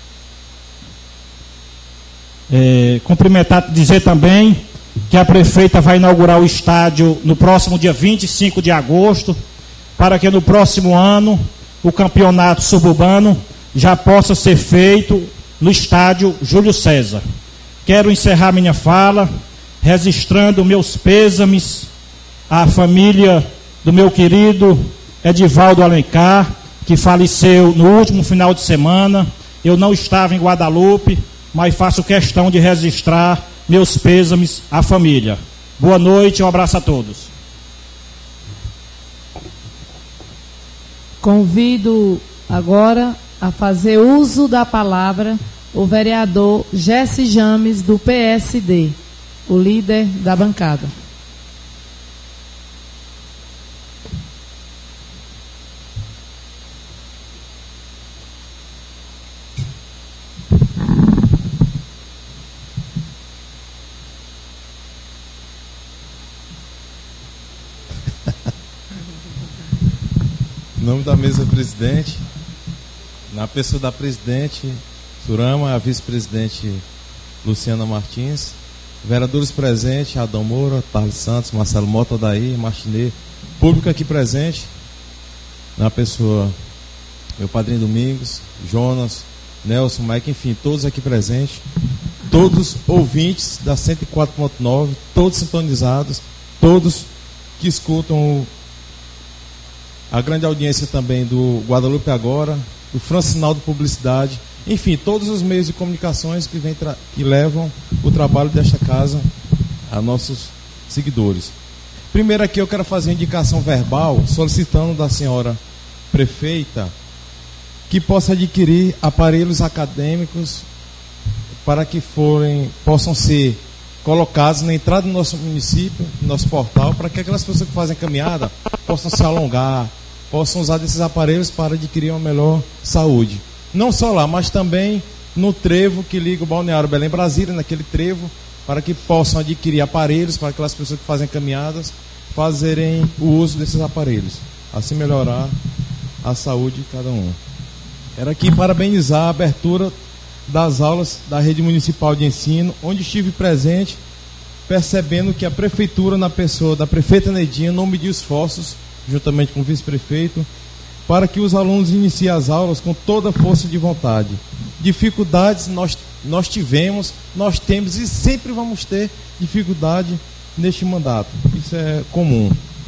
é, cumprimentar, dizer também que a prefeita vai inaugurar o estádio no próximo dia vinte e cinco de agosto, para que no próximo ano o campeonato suburbano já possa ser feito no estádio Júlio César. Quero encerrar minha fala registrando meus pêsames à família do meu querido Edivaldo Alencar, que faleceu no último final de semana. Eu não estava em Guadalupe, mas faço questão de registrar meus pêsames à família. Boa noite, um abraço a todos. Convido agora a fazer uso da palavra o vereador Jesse James, do P S D, o líder da bancada. Em nome da mesa presidente, na pessoa da presidente Surama, a vice-presidente Luciana Martins, vereadores presentes, Adão Moura, Tarles Santos, Marcelo Mota, Daí, Martinê, público aqui presente, na pessoa meu padrinho Domingos, Jonas, Nelson, Mike, enfim, todos aqui presentes, todos ouvintes da cento e quatro ponto nove, todos sintonizados, todos que escutam o a grande audiência também do Guadalupe Agora, do Francinaldo Publicidade, enfim, todos os meios de comunicações que, vem que levam o trabalho desta casa a nossos seguidores. Primeiro aqui eu quero fazer uma indicação verbal, solicitando da senhora prefeita que possa adquirir aparelhos acadêmicos para que forem, possam ser colocados na entrada do nosso município, no nosso portal, para que aquelas pessoas que fazem caminhada possam se alongar, possam usar desses aparelhos para adquirir uma melhor saúde. Não só lá, mas também no trevo que liga o Balneário Belém Brasília, naquele trevo, para que possam adquirir aparelhos para aquelas pessoas que fazem caminhadas fazerem o uso desses aparelhos, assim melhorar a saúde de cada um. Quero aqui parabenizar a abertura das aulas da rede municipal de ensino, onde estive presente, percebendo que a prefeitura, na pessoa da prefeita Neidinha, não mediu esforços, juntamente com o vice-prefeito, para que os alunos iniciem as aulas com toda a força de vontade. Dificuldades nós, nós tivemos, nós temos e sempre vamos ter dificuldade neste mandato. Isso é comum.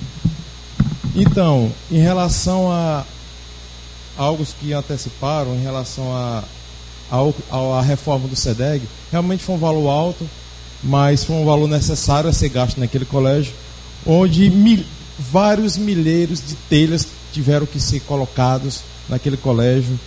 Então, em relação a algo que anteciparam, em relação a a reforma do SEDEG, realmente foi um valor alto, mas foi um valor necessário a ser gasto naquele colégio, onde mil, vários milheiros de telhas tiveram que ser colocados naquele colégio,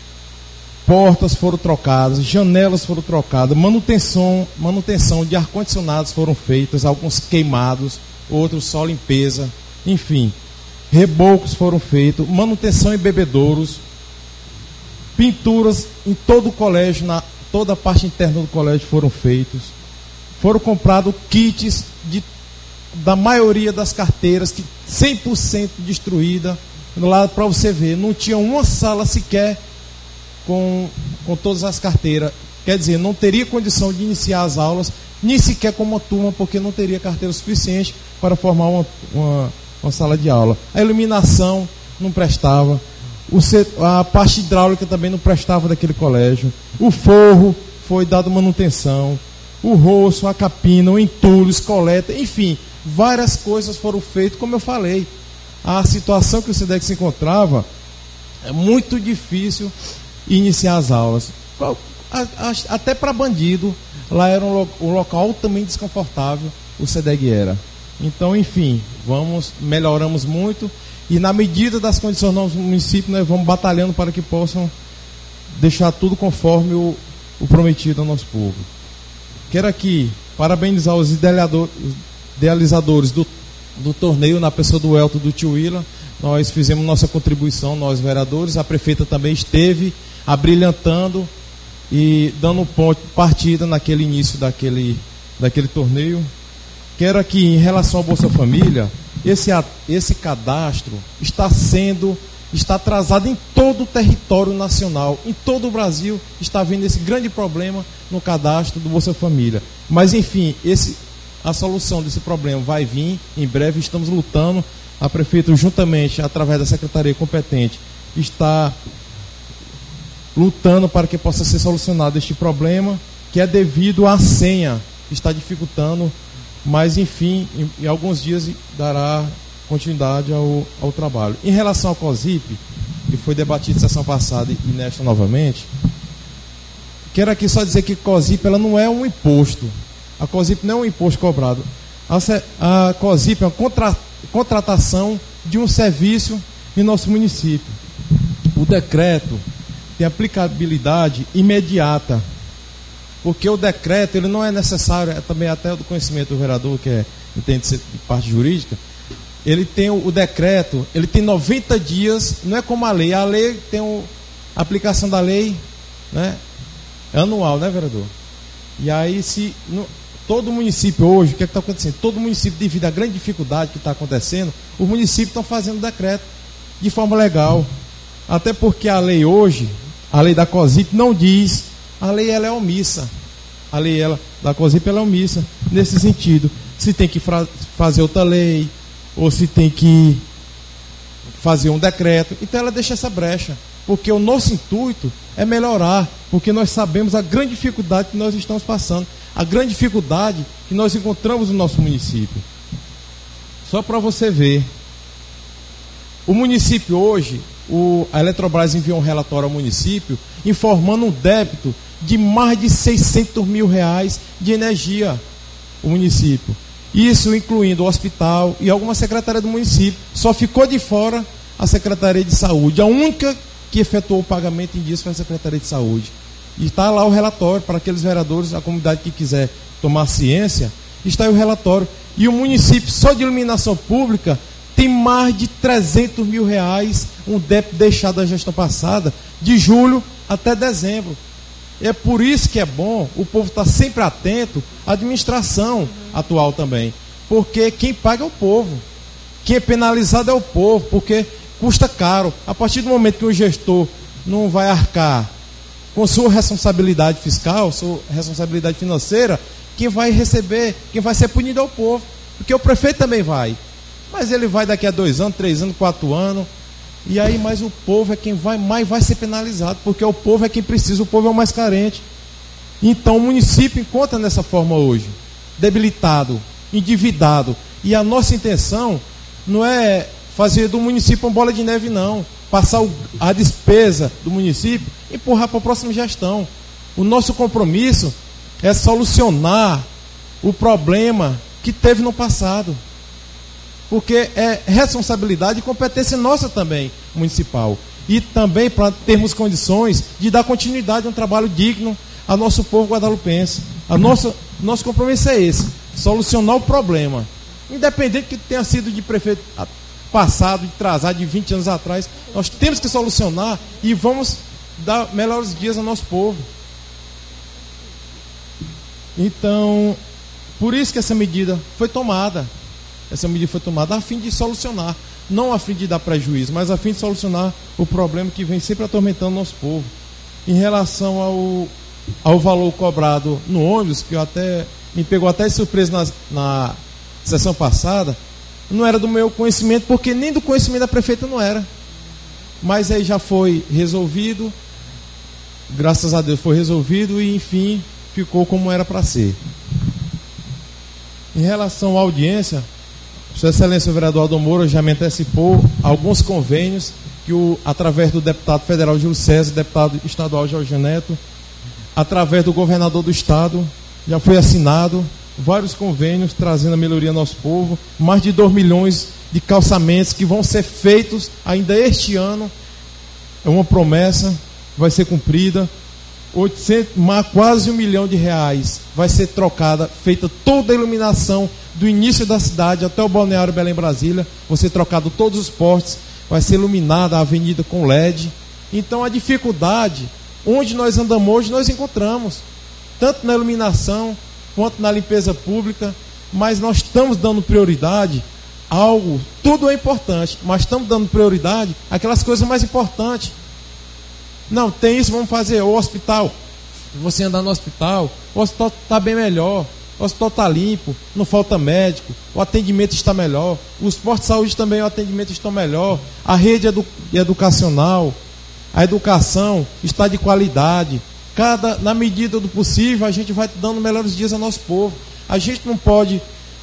portas foram trocadas, janelas foram trocadas, manutenção, manutenção de ar-condicionados foram feitas, alguns queimados, outros só limpeza, enfim, rebocos foram feitos, manutenção em bebedouros. pinturas em todo o colégio, na toda a parte interna do colégio foram feitos. Foram comprados kits de, da maioria das carteiras, que cem por cento destruída. Lá para você ver, não tinha uma sala sequer com, com todas as carteiras. Quer dizer, não teria condição de iniciar as aulas, nem sequer com uma turma, porque não teria carteira suficiente para formar uma, uma, uma sala de aula. A iluminação não prestava, o setor, a parte hidráulica também não prestava daquele colégio, o forro foi dado manutenção, o roço, a capina, o entulho, coleta, enfim, várias coisas foram feitas, como eu falei. A situação que o SEDEG se encontrava, é muito difícil iniciar as aulas. Até para bandido, lá era um, um local altamente desconfortável, o SEDEG era. Então, enfim, vamos, melhoramos muito e na medida das condições do nosso município, nós vamos batalhando para que possam deixar tudo conforme o, o prometido ao nosso povo. Quero aqui parabenizar os idealizadores do, do torneio, na pessoa do Elton, do Tio Willa. Nós fizemos nossa contribuição, nós vereadores, a prefeita também esteve abrilhantando e dando ponto, partida naquele início daquele, daquele torneio. Quero aqui, em relação ao Bolsa Família, esse, esse cadastro está sendo, está atrasado em todo o território nacional, em todo o Brasil está havendo esse grande problema no cadastro do Bolsa Família. Mas enfim, esse, a solução desse problema vai vir em breve, estamos lutando. A prefeita, juntamente, através da secretaria competente, está lutando para que possa ser solucionado este problema, que é devido à senha, que está dificultando, mas enfim, em, em alguns dias dará continuidade ao, ao trabalho. Em relação ao COSIP, que foi debatido na sessão passada e, e nesta novamente, quero aqui só dizer que COSIP ela não é um imposto. A COSIP não é um imposto cobrado. A, a COSIP é uma contra, contratação de um serviço em nosso município. O decreto tem aplicabilidade imediata, porque o decreto ele não é necessário, é também até do conhecimento do vereador, que é, entende de parte jurídica, ele tem o, o decreto, ele tem noventa dias, não é como a lei, a lei tem o, a aplicação da lei, né, é anual, né, vereador? E aí, se no, todo município hoje, o que é que está acontecendo? Todo município, devido à grande dificuldade que está acontecendo, os municípios estão fazendo decreto de forma legal, até porque a lei hoje, a lei da COSIP não diz, a lei ela é omissa, a lei ela, da COSIP ela é omissa, nesse sentido, se tem que fra- fazer outra lei, ou se tem que fazer um decreto, então ela deixa essa brecha, porque o nosso intuito é melhorar, porque nós sabemos a grande dificuldade que nós estamos passando, a grande dificuldade que nós encontramos no nosso município. Só para você ver, o município hoje, o, a Eletrobras enviou um relatório ao município informando um débito de mais de seiscentos mil reais de energia, o município. Isso incluindo o hospital e alguma secretaria do município. Só ficou de fora a Secretaria de Saúde. A única que efetuou o pagamento em dias foi a Secretaria de Saúde. E está lá o relatório para aqueles vereadores, a comunidade que quiser tomar ciência, está aí o relatório. E o município, só de iluminação pública, tem mais de trezentos mil reais, um débito deixado da gestão passada, de julho até dezembro. É por isso que é bom o povo estar sempre atento à administração atual também. Porque quem paga é o povo. Quem é penalizado é o povo, porque custa caro. A partir do momento que o gestor não vai arcar com sua responsabilidade fiscal, sua responsabilidade financeira, quem vai receber, quem vai ser punido é o povo. Porque o prefeito também vai. Mas ele vai daqui a dois anos, três anos, quatro anos. E aí, mas o povo é quem vai mais vai ser penalizado, porque o povo é quem precisa, o povo é o mais carente. Então o município encontra nessa forma hoje, debilitado, endividado. E a nossa intenção não é fazer do município uma bola de neve, não. Passar o, a despesa do município e empurrar para a próxima gestão. O nosso compromisso é solucionar o problema que teve no passado. Porque é responsabilidade e competência nossa também, municipal. E também para termos condições de dar continuidade a um trabalho digno ao nosso povo guadalupense. A nossa, nosso compromisso é esse, solucionar o problema. Independente que tenha sido de prefeito passado, de atrasado, de vinte anos atrás, nós temos que solucionar e vamos dar melhores dias ao nosso povo. Então, por isso que essa medida foi tomada. Essa medida foi tomada a fim de solucionar, não a fim de dar prejuízo, mas a fim de solucionar o problema que vem sempre atormentando o nosso povo. Em relação ao, ao valor cobrado no ônibus, que eu até me pegou até de surpresa na, na sessão passada, não era do meu conhecimento, porque nem do conhecimento da prefeita não era. Mas aí já foi resolvido, graças a Deus foi resolvido e enfim ficou como era para ser. Em relação à audiência, Sua Excelência o vereador Aldo Moura já me antecipou alguns convênios que, o, através do deputado federal Júlio César, deputado estadual Jorge Neto, através do governador do estado, já foi assinado vários convênios trazendo a melhoria ao nosso povo, mais de dois milhões de calçamentos que vão ser feitos ainda este ano. É uma promessa, vai ser cumprida. oitocentos, quase um milhão de reais vai ser trocada, feita toda a iluminação do início da cidade até o balneário Belém Brasília, vão ser trocados todos os postes, vai ser iluminada a avenida com L E D. Então a dificuldade, onde nós andamos hoje, nós encontramos, tanto na iluminação quanto na limpeza pública, mas nós estamos dando prioridade a algo, tudo é importante, mas estamos dando prioridade àquelas coisas mais importantes. Não, tem isso, vamos fazer o hospital. Você andar no hospital, o hospital está bem melhor, o hospital está limpo, não falta médico, o atendimento está melhor, os postos de saúde também, o atendimento está melhor, a rede edu- educacional, a educação está de qualidade. Cada, na medida do possível, a gente vai dando melhores dias ao nosso povo. A gente não pode,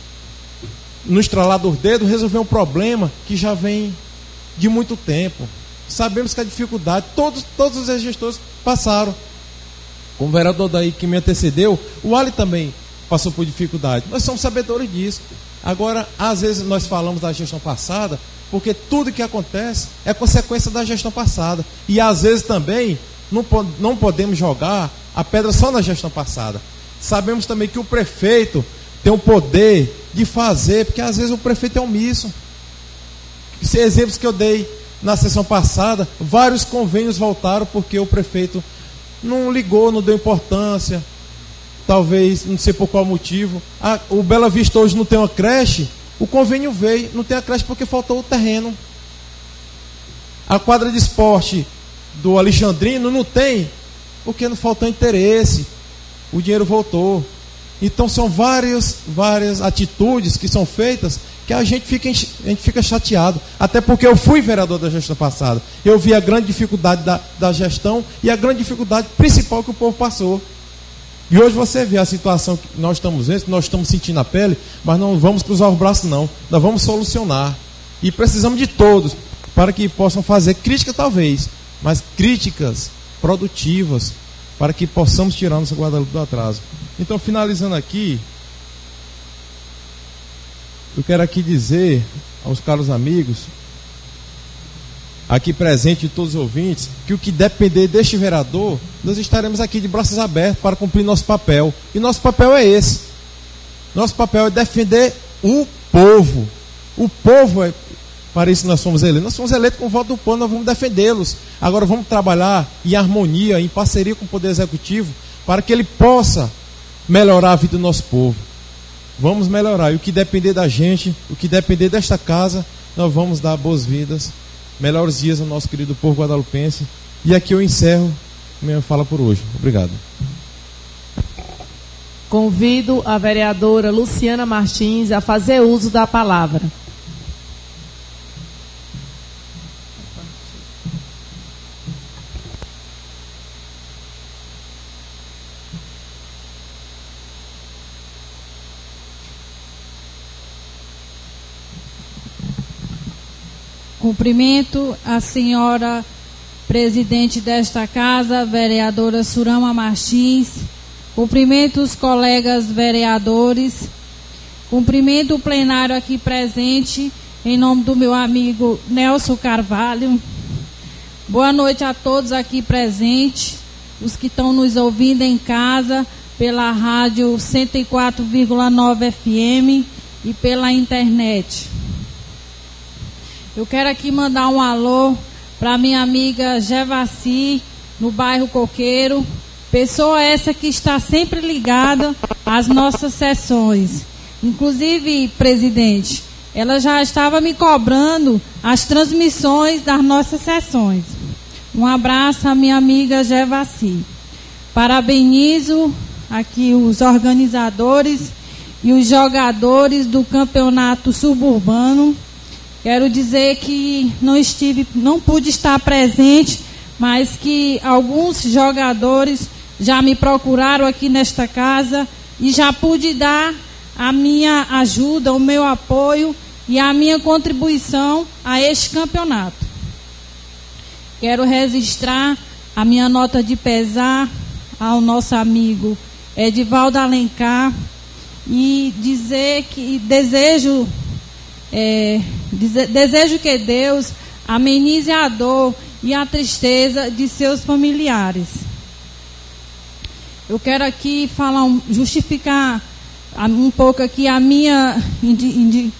no estralar dos dedos, resolver um problema que já vem de muito tempo. Sabemos que a dificuldade, todos, todos os gestores passaram. Como o vereador daí que me antecedeu, o Ali também passou por dificuldade. Nós somos sabedores disso. Agora, às vezes nós falamos da gestão passada, porque tudo que acontece é consequência da gestão passada. E às vezes também não, não podemos jogar a pedra só na gestão passada. Sabemos também que o prefeito tem o poder de fazer, porque às vezes o prefeito é omisso. Esses exemplos que eu dei na sessão passada, vários convênios voltaram porque o prefeito não ligou, não deu importância, talvez, não sei por qual motivo. Ah, o Bela Vista hoje não tem uma creche, o convênio veio, não tem a creche porque faltou o terreno. A quadra de esporte do Alexandrino não tem porque não faltou interesse, o dinheiro voltou. Então são várias, várias atitudes que são feitas que a gente, fica, a gente fica chateado. Até porque eu fui vereador da gestão passada. Eu vi a grande dificuldade da, da gestão e a grande dificuldade principal que o povo passou. E hoje você vê a situação que nós estamos vendo, nós estamos sentindo na pele, mas não vamos cruzar os braços não. Nós vamos solucionar. E precisamos de todos para que possam fazer críticas talvez, mas críticas produtivas para que possamos tirar nossa Guadalupe do atraso. Então, finalizando aqui, eu quero aqui dizer aos caros amigos, aqui presente e todos os ouvintes, que o que depender deste vereador, nós estaremos aqui de braços abertos para cumprir nosso papel. E nosso papel é esse. Nosso papel é defender o povo. O povo é... Para isso nós fomos eleitos. Nós fomos eleitos com o voto do povo, nós vamos defendê-los. Agora vamos trabalhar em harmonia, em parceria com o Poder Executivo, para que ele possa melhorar a vida do nosso povo. Vamos melhorar. E o que depender da gente, o que depender desta casa, nós vamos dar boas-vindas, melhores dias ao nosso querido povo guadalupense. E aqui eu encerro minha fala por hoje. Obrigado. Convido a vereadora Luciana Martins a fazer uso da palavra. Cumprimento a senhora presidente desta casa, vereadora Surama Martins. Cumprimento os colegas vereadores. Cumprimento o plenário aqui presente, em nome do meu amigo Nelson Carvalho. Boa noite a todos aqui presentes, os que estão nos ouvindo em casa, pela rádio cento e quatro vírgula nove F M e pela internet. Eu quero aqui mandar um alô para minha amiga Gevaci, no bairro Coqueiro. Pessoa essa que está sempre ligada às nossas sessões. Inclusive, presidente, ela já estava me cobrando as transmissões das nossas sessões. Um abraço à minha amiga Gevaci. Parabenizo aqui os organizadores e os jogadores do campeonato suburbano. Quero dizer que não estive, não pude estar presente, mas que alguns jogadores já me procuraram aqui nesta casa e já pude dar a minha ajuda, o meu apoio e a minha contribuição a este campeonato. Quero registrar a minha nota de pesar ao nosso amigo Edivaldo Alencar e dizer que desejo, é, dese, desejo que Deus amenize a dor e a tristeza de seus familiares. Eu quero aqui falar, um, justificar um pouco aqui a minha indi, indi,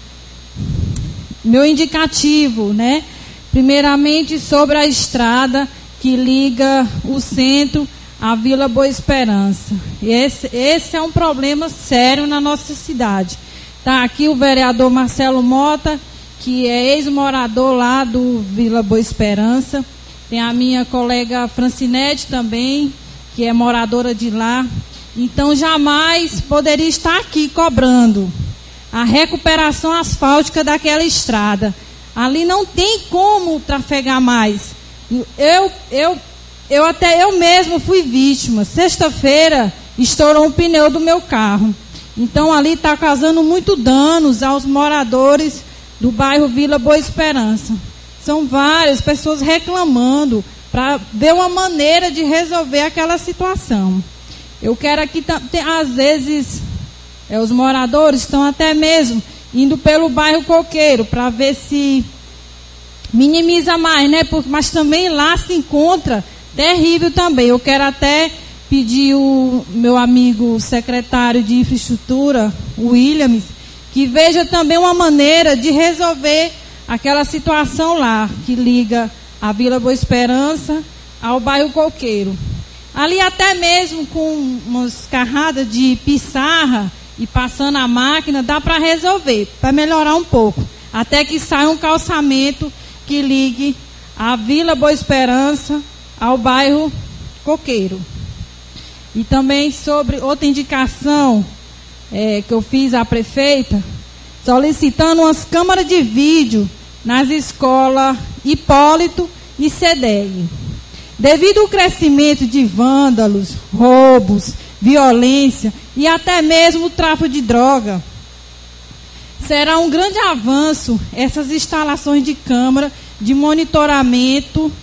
meu indicativo, né? Primeiramente sobre a estrada que liga o centro à Vila Boa Esperança. Esse, esse é um problema sério na nossa cidade. Está aqui o vereador Marcelo Mota, que é ex-morador lá do Vila Boa Esperança. Tem a minha colega Francinete também, que é moradora de lá. Então, jamais poderia estar aqui cobrando a recuperação asfáltica daquela estrada. Ali não tem como trafegar mais. Eu, eu, eu até eu mesmo fui vítima. Sexta-feira estourou um pneu do meu carro. Então, ali está causando muito danos aos moradores do bairro Vila Boa Esperança. São várias pessoas reclamando para ver uma maneira de resolver aquela situação. Eu quero aqui, às vezes, é, os moradores estão até mesmo indo pelo bairro Coqueiro para ver se minimiza mais, né? Porque, mas também lá se encontra terrível também. Eu quero até pedir o meu amigo secretário de infraestrutura, o Williams, que veja também uma maneira de resolver aquela situação lá, que liga a Vila Boa Esperança ao bairro Coqueiro. Ali até mesmo com umas carradas de pissarra e passando a máquina, dá para resolver, para melhorar um pouco. Até que saia um calçamento que ligue a Vila Boa Esperança ao bairro Coqueiro. E também sobre outra indicação é, que eu fiz à prefeita, solicitando umas câmaras de vídeo nas escolas Hipólito e SEDEG. Devido ao crescimento de vândalos, roubos, violência e até mesmo o tráfico de droga, será um grande avanço essas instalações de câmara de monitoramento.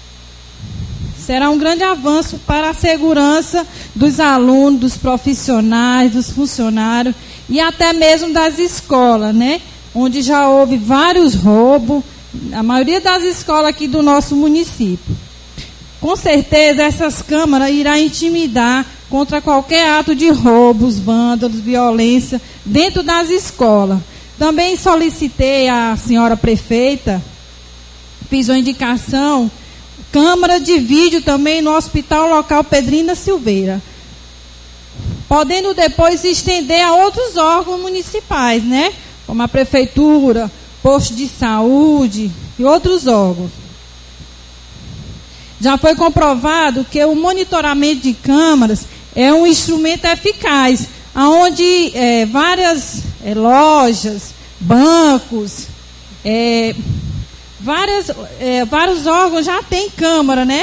Será um grande avanço para a segurança dos alunos, dos profissionais, dos funcionários e até mesmo das escolas, né? Onde já houve vários roubos, a maioria das escolas aqui do nosso município. Com certeza essas câmaras irão intimidar contra qualquer ato de roubos, vândalos, violência dentro das escolas. Também solicitei à senhora prefeita, fiz uma indicação, câmara de vídeo também no Hospital Local Pedrina Silveira, podendo depois se estender a outros órgãos municipais, né? Como a prefeitura, posto de saúde e outros órgãos. Já foi comprovado que o monitoramento de câmaras é um instrumento eficaz, onde é, várias é, lojas, bancos, é, várias, é, vários órgãos já têm câmara, né?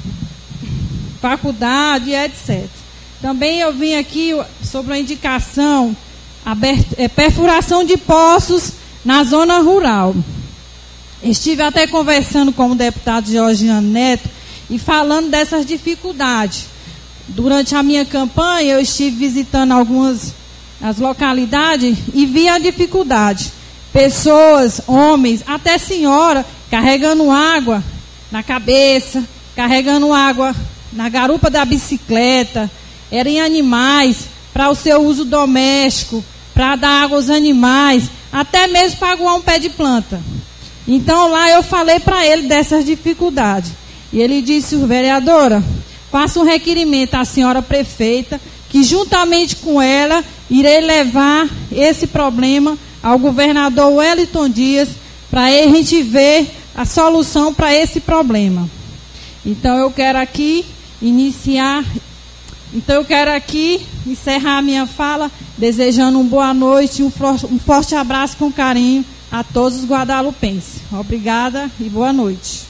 Faculdade, etcétera. Também eu vim aqui sobre a indicação, aberto, é, perfuração de poços na zona rural. Estive até conversando com o deputado Georgiano Neto e falando dessas dificuldades. Durante a minha campanha, eu estive visitando algumas as localidades e vi a dificuldade. Pessoas, homens, até senhora, carregando água na cabeça, carregando água na garupa da bicicleta, eram animais para o seu uso doméstico, para dar água aos animais, até mesmo para aguar um pé de planta. Então lá eu falei para ele dessas dificuldades. E ele disse, vereadora, faça um requerimento à senhora prefeita, que juntamente com ela, irei levar esse problema ao governador Wellington Dias, para a gente ver a solução para esse problema. Então eu quero aqui iniciar, então eu quero aqui encerrar a minha fala, desejando uma boa noite, um forte, um forte abraço com carinho a todos os guadalupenses. Obrigada e boa noite.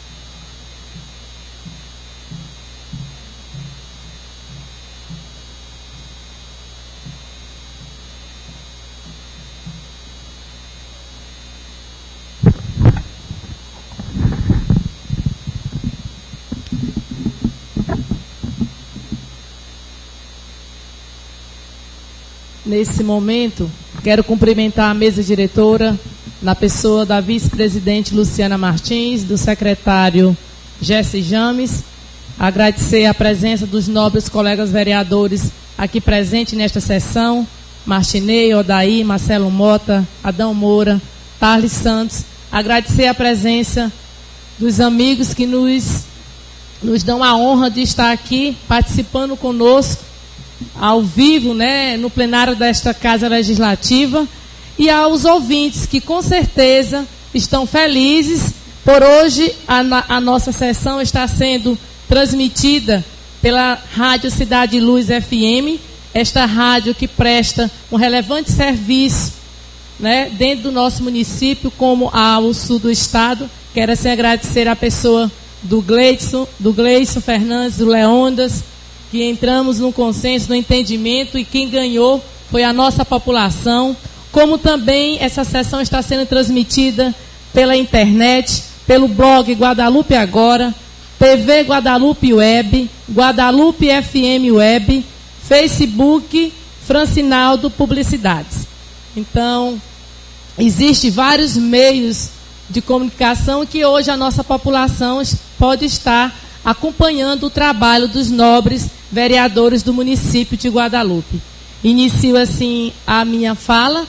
Nesse momento, quero cumprimentar a mesa diretora, na pessoa da vice-presidente Luciana Martins, do secretário Jesse James, agradecer a presença dos nobres colegas vereadores aqui presentes nesta sessão, Martinei, Odaí, Marcelo Mota, Adão Moura, Tarles Santos, agradecer a presença dos amigos que nos, nos dão a honra de estar aqui participando conosco, ao vivo, né, no plenário desta Casa Legislativa, e aos ouvintes que com certeza estão felizes por hoje a, a nossa sessão está sendo transmitida pela Rádio Cidade Luz F M, esta rádio que presta um relevante serviço, né, dentro do nosso município como ao sul do estado. Quero assim agradecer a pessoa do Gleison, do Gleison Fernandes, do Leondas, que entramos num consenso, no entendimento, e quem ganhou foi a nossa população, como também essa sessão está sendo transmitida pela internet, pelo blog Guadalupe Agora, T V Guadalupe Web, Guadalupe F M Web, Facebook, Francinaldo Publicidades. Então, existem vários meios de comunicação que hoje a nossa população pode estar acompanhando o trabalho dos nobres vereadores do município de Guadalupe. Inicio assim a minha fala,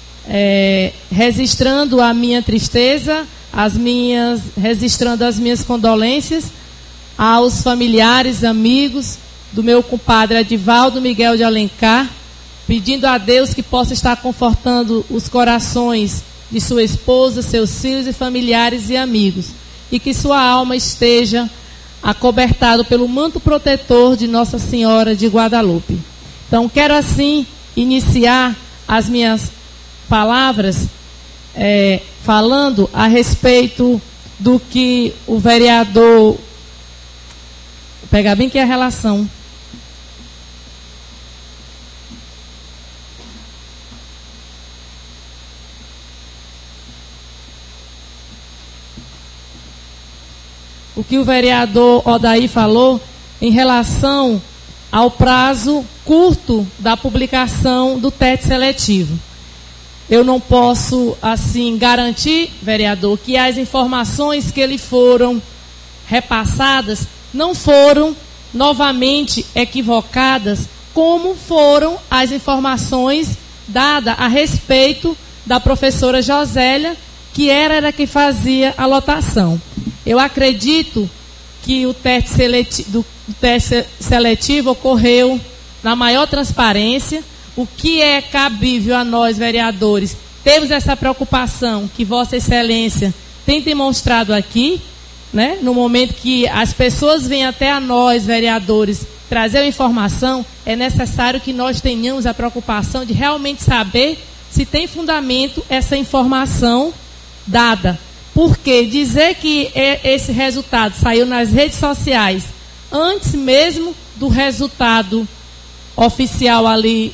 é, registrando a minha tristeza, as minhas, registrando as minhas condolências aos familiares, amigos do meu compadre Edivaldo Miguel de Alencar, pedindo a Deus que possa estar confortando os corações de sua esposa, seus filhos e familiares e amigos, e que sua alma esteja acobertado pelo manto protetor de Nossa Senhora de Guadalupe. Então, quero assim iniciar as minhas palavras é, falando a respeito do que o vereador... Vou pegar bem que é a relação. O que o vereador Odaí falou em relação ao prazo curto da publicação do teste seletivo. Eu não posso, assim, garantir, vereador, que as informações que lhe foram repassadas não foram novamente equivocadas, como foram as informações dadas a respeito da professora Josélia, que era, era que fazia a lotação. Eu acredito que o teste seletivo, do, o teste seletivo ocorreu na maior transparência. O que é cabível a nós, vereadores, temos essa preocupação que Vossa Excelência tem demonstrado aqui, né? No momento que as pessoas vêm até a nós, vereadores, trazer a informação, é necessário que nós tenhamos a preocupação de realmente saber se tem fundamento essa informação dada. Porque dizer que esse resultado saiu nas redes sociais antes mesmo do resultado oficial ali,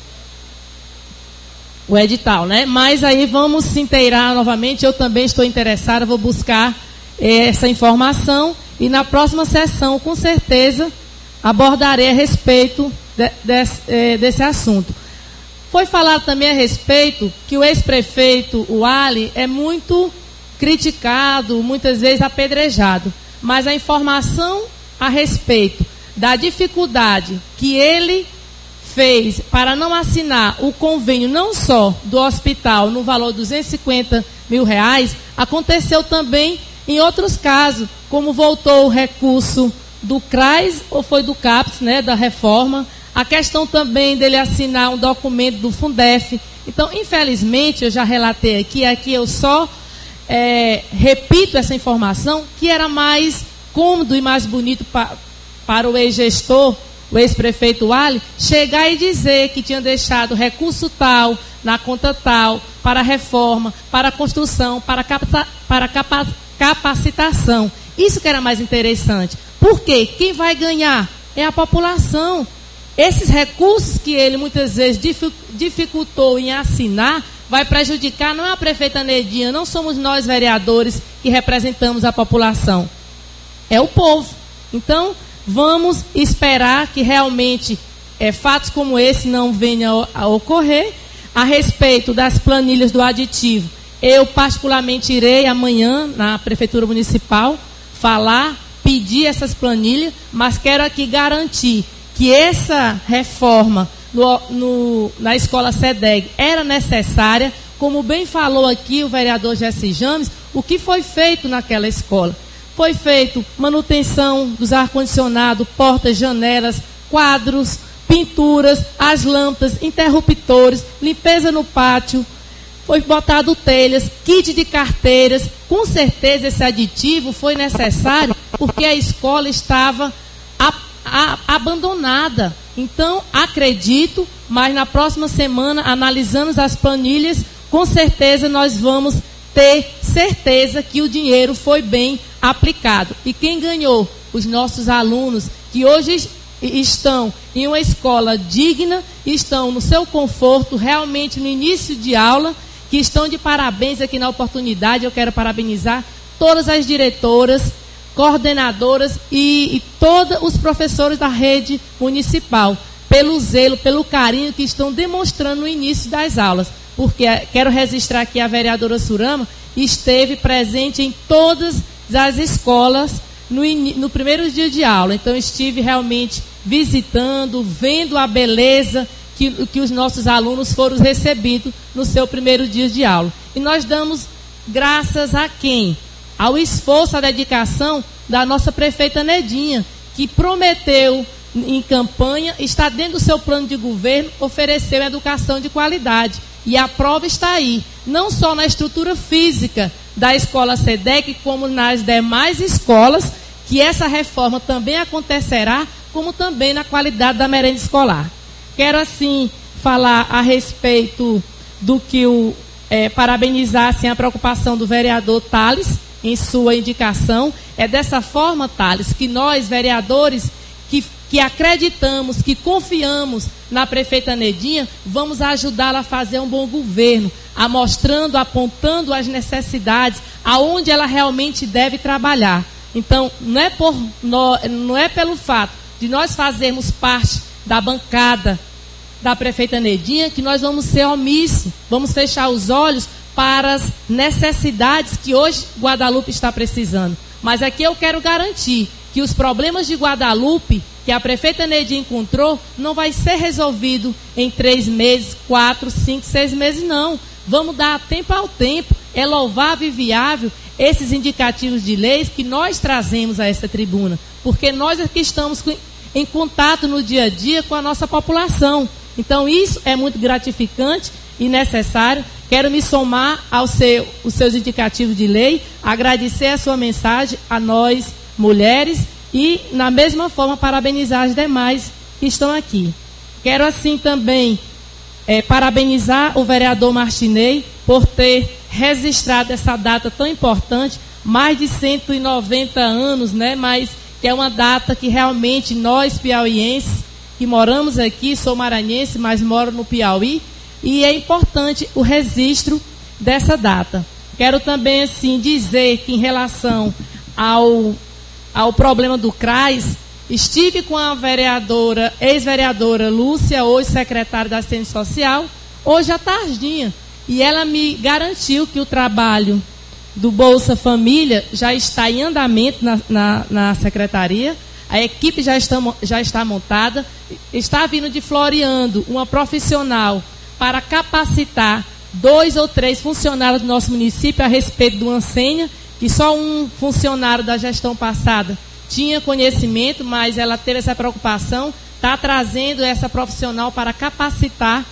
o edital, né? Mas aí vamos se inteirar novamente, eu também estou interessada, vou buscar essa informação e na próxima sessão, com certeza, abordarei a respeito de, de, desse assunto. Foi falado também a respeito que o ex-prefeito, o Ali, é muito criticado, muitas vezes apedrejado, mas a informação a respeito da dificuldade que ele fez para não assinar o convênio não só do hospital no valor de duzentos e cinquenta mil reais, aconteceu também em outros casos, como voltou o recurso do CRAS, ou foi do CAPES, né, da reforma, a questão também dele assinar um documento do Fundef. Então, infelizmente, eu já relatei aqui, aqui eu só é, repito essa informação, que era mais cômodo e mais bonito pa, para o ex-gestor, o ex-prefeito Ali, chegar e dizer que tinha deixado recurso tal, na conta tal, para a reforma, para a construção, para a capa, para capa, capacitação. Isso que era mais interessante. Por quê? Quem vai ganhar é a população. Esses recursos que ele muitas vezes dificultou em assinar, vai prejudicar não é a prefeita Nedinha, não somos nós vereadores que representamos a população. É o povo. Então, vamos esperar que realmente é, fatos como esse não venham a ocorrer. A respeito das planilhas do aditivo, eu particularmente irei amanhã na Prefeitura Municipal falar, pedir essas planilhas, mas quero aqui garantir que essa reforma no, no, na escola SEDEG era necessária, como bem falou aqui o vereador Jesse James, o que foi feito naquela escola. Foi feito manutenção dos ar-condicionado, portas, janelas, quadros, pinturas, as lâmpadas, interruptores, limpeza no pátio, foi botado telhas, kit de carteiras. Com certeza esse aditivo foi necessário porque a escola estava a, a, abandonada. Então, acredito, mas na próxima semana, analisando as planilhas, com certeza nós vamos ter certeza que o dinheiro foi bem aplicado. E quem ganhou? Os nossos alunos, que hoje estão em uma escola digna, estão no seu conforto, realmente no início de aula, que estão de parabéns aqui na oportunidade. Eu quero parabenizar todas as diretoras, coordenadoras e, e todos os professores da rede municipal, pelo zelo, pelo carinho que estão demonstrando no início das aulas. Porque quero registrar aqui a vereadora Surama, esteve presente em todas as escolas no, no primeiro dia de aula. Então, estive realmente visitando, vendo a beleza que, que os nossos alunos foram recebidos no seu primeiro dia de aula. E nós damos graças a quem? Ao esforço, à dedicação da nossa prefeita Nedinha, que prometeu em campanha, está dentro do seu plano de governo, ofereceu educação de qualidade. E a prova está aí, não só na estrutura física da escola SEDEG, como nas demais escolas, que essa reforma também acontecerá, como também na qualidade da merenda escolar. Quero, assim, falar a respeito do que o, é, parabenizar, assim, a preocupação do vereador Thales, em sua indicação. É dessa forma, Thales, que nós, vereadores, que, que acreditamos, que confiamos na prefeita Nedinha, vamos ajudá-la a fazer um bom governo, a mostrando, apontando as necessidades, aonde ela realmente deve trabalhar. Então, não é, por, não, não é pelo fato de nós fazermos parte da bancada da prefeita Nedinha que nós vamos ser omissos, vamos fechar os olhos para as necessidades que hoje Guadalupe está precisando. Mas aqui eu quero garantir que os problemas de Guadalupe, que a prefeita Nedinha encontrou, não vai ser resolvido em três meses, quatro, cinco, seis meses, não. Vamos dar tempo ao tempo. É louvável e viável esses indicativos de leis que nós trazemos a essa tribuna, porque nós aqui estamos em contato no dia a dia com a nossa população. Então, isso é muito gratificante e necessário. Quero me somar aos seu, os seus indicativos de lei, agradecer a sua mensagem a nós, mulheres, e, na mesma forma, parabenizar as demais que estão aqui. Quero, assim, também é, parabenizar o vereador Martinez por ter registrado essa data tão importante, mais de cento e noventa anos, né? Mas que é uma data que realmente nós, piauienses, que moramos aqui, sou maranhense, mas moro no Piauí, e é importante o registro dessa data. Quero também, assim, dizer que em relação ao, ao problema do CRAS, estive com a vereadora, ex-vereadora Lúcia, hoje secretária da Assistência Social, hoje à tardinha, e ela me garantiu que o trabalho do Bolsa Família já está em andamento na, na, na secretaria, a equipe já está, já está montada, está vindo de Floriando uma profissional para capacitar dois ou três funcionários do nosso município a respeito de uma senha que só um funcionário da gestão passada tinha conhecimento, mas ela teve essa preocupação, está trazendo essa profissional para capacitar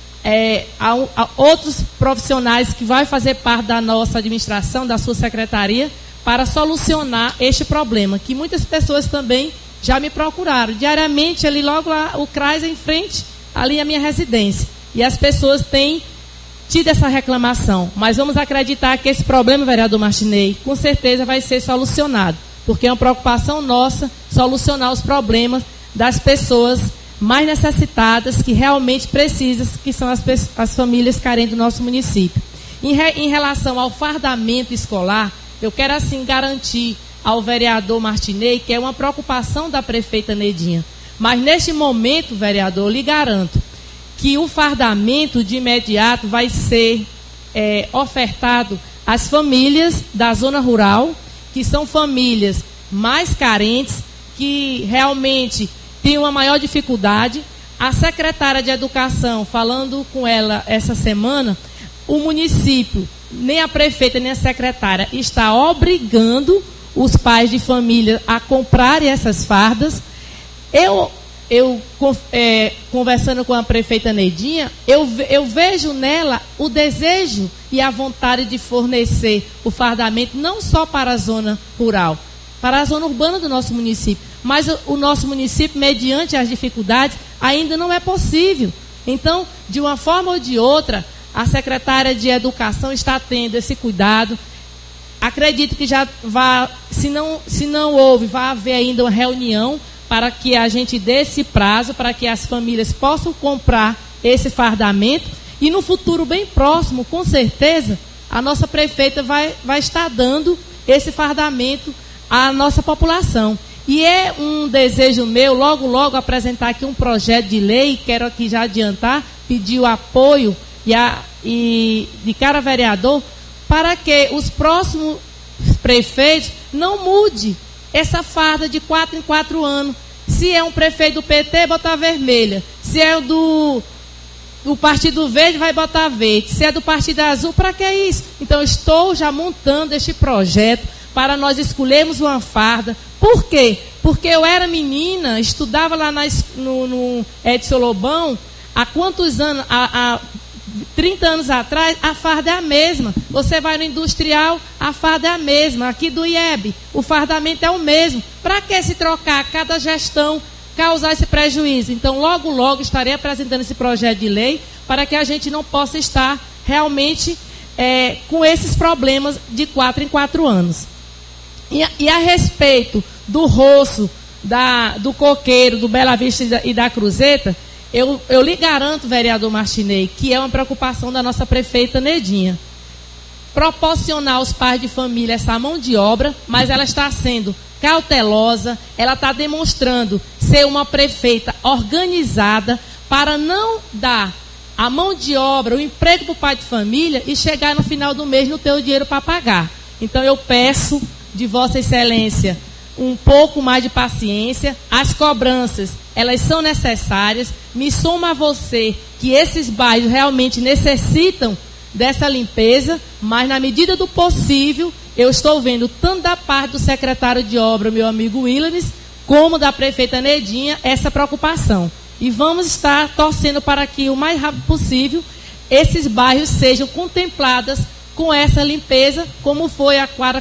é, a, a outros profissionais que vai fazer parte da nossa administração, da sua secretaria, para solucionar este problema, que muitas pessoas também já me procuraram. Diariamente, ali logo lá, o C R A S em frente, ali a minha residência. E as pessoas têm tido essa reclamação. Mas vamos acreditar que esse problema, vereador Martinez, com certeza vai ser solucionado. Porque é uma preocupação nossa solucionar os problemas das pessoas mais necessitadas, que realmente precisam, que são as, as famílias carentes do nosso município. Em, re, em relação ao fardamento escolar, eu quero assim garantir ao vereador Martinez que é uma preocupação da prefeita Nedinha. Mas neste momento, vereador, eu lhe garanto que o fardamento de imediato vai ser é, ofertado às famílias da zona rural, que são famílias mais carentes, que realmente têm uma maior dificuldade. A secretária de Educação, falando com ela essa semana, o município, nem a prefeita, nem a secretária, está obrigando os pais de família a comprarem essas fardas. Eu, eu é, conversando com a prefeita Nedinha, eu, eu vejo nela o desejo e a vontade de fornecer o fardamento, não só para a zona rural, para a zona urbana do nosso município, mas o, o nosso município, mediante as dificuldades, ainda não é possível. Então, de uma forma ou de outra, a secretária de Educação está tendo esse cuidado. Acredito que já vai, se não, se não houve, vai haver ainda uma reunião para que a gente dê esse prazo, para que as famílias possam comprar esse fardamento. E no futuro bem próximo, com certeza, a nossa prefeita vai, vai estar dando esse fardamento à nossa população. E é um desejo meu, logo, logo, apresentar aqui um projeto de lei, quero aqui já adiantar, pedir o apoio e, a, e de cada vereador, para que os próximos prefeitos não mude essa farda de quatro em quatro anos. Se é um prefeito do P T, botar vermelha. Se é do, do Partido Verde, vai botar verde. Se é do Partido Azul, para que isso? Então, estou já montando este projeto para nós escolhermos uma farda. Por quê? Porque eu era menina, estudava lá na, no, no Edson Lobão, há quantos anos? Há, há trinta anos atrás, a farda é a mesma. Você vai no industrial, a farda é a mesma. Aqui do I E B, o fardamento é o mesmo. Para que se trocar cada gestão, causar esse prejuízo? Então, logo, logo, estarei apresentando esse projeto de lei para que a gente não possa estar realmente é, com esses problemas de quatro em quatro anos. E, e a respeito do roço, da, do coqueiro, do Bela Vista e da, e da Cruzeta, Eu, eu lhe garanto, vereador Martinez, que é uma preocupação da nossa prefeita Nedinha. Proporcionar aos pais de família essa mão de obra, mas ela está sendo cautelosa, ela está demonstrando ser uma prefeita organizada para não dar a mão de obra, o emprego para o pai de família e chegar no final do mês não ter o dinheiro para pagar. Então eu peço de Vossa Excelência um pouco mais de paciência. As cobranças, elas são necessárias. Me soma a você que esses bairros realmente necessitam dessa limpeza, mas na medida do possível, eu estou vendo tanto da parte do secretário de obra, meu amigo Willanes, como da prefeita Nedinha, essa preocupação. E vamos estar torcendo para que o mais rápido possível esses bairros sejam contemplados com essa limpeza, como foi a quadra,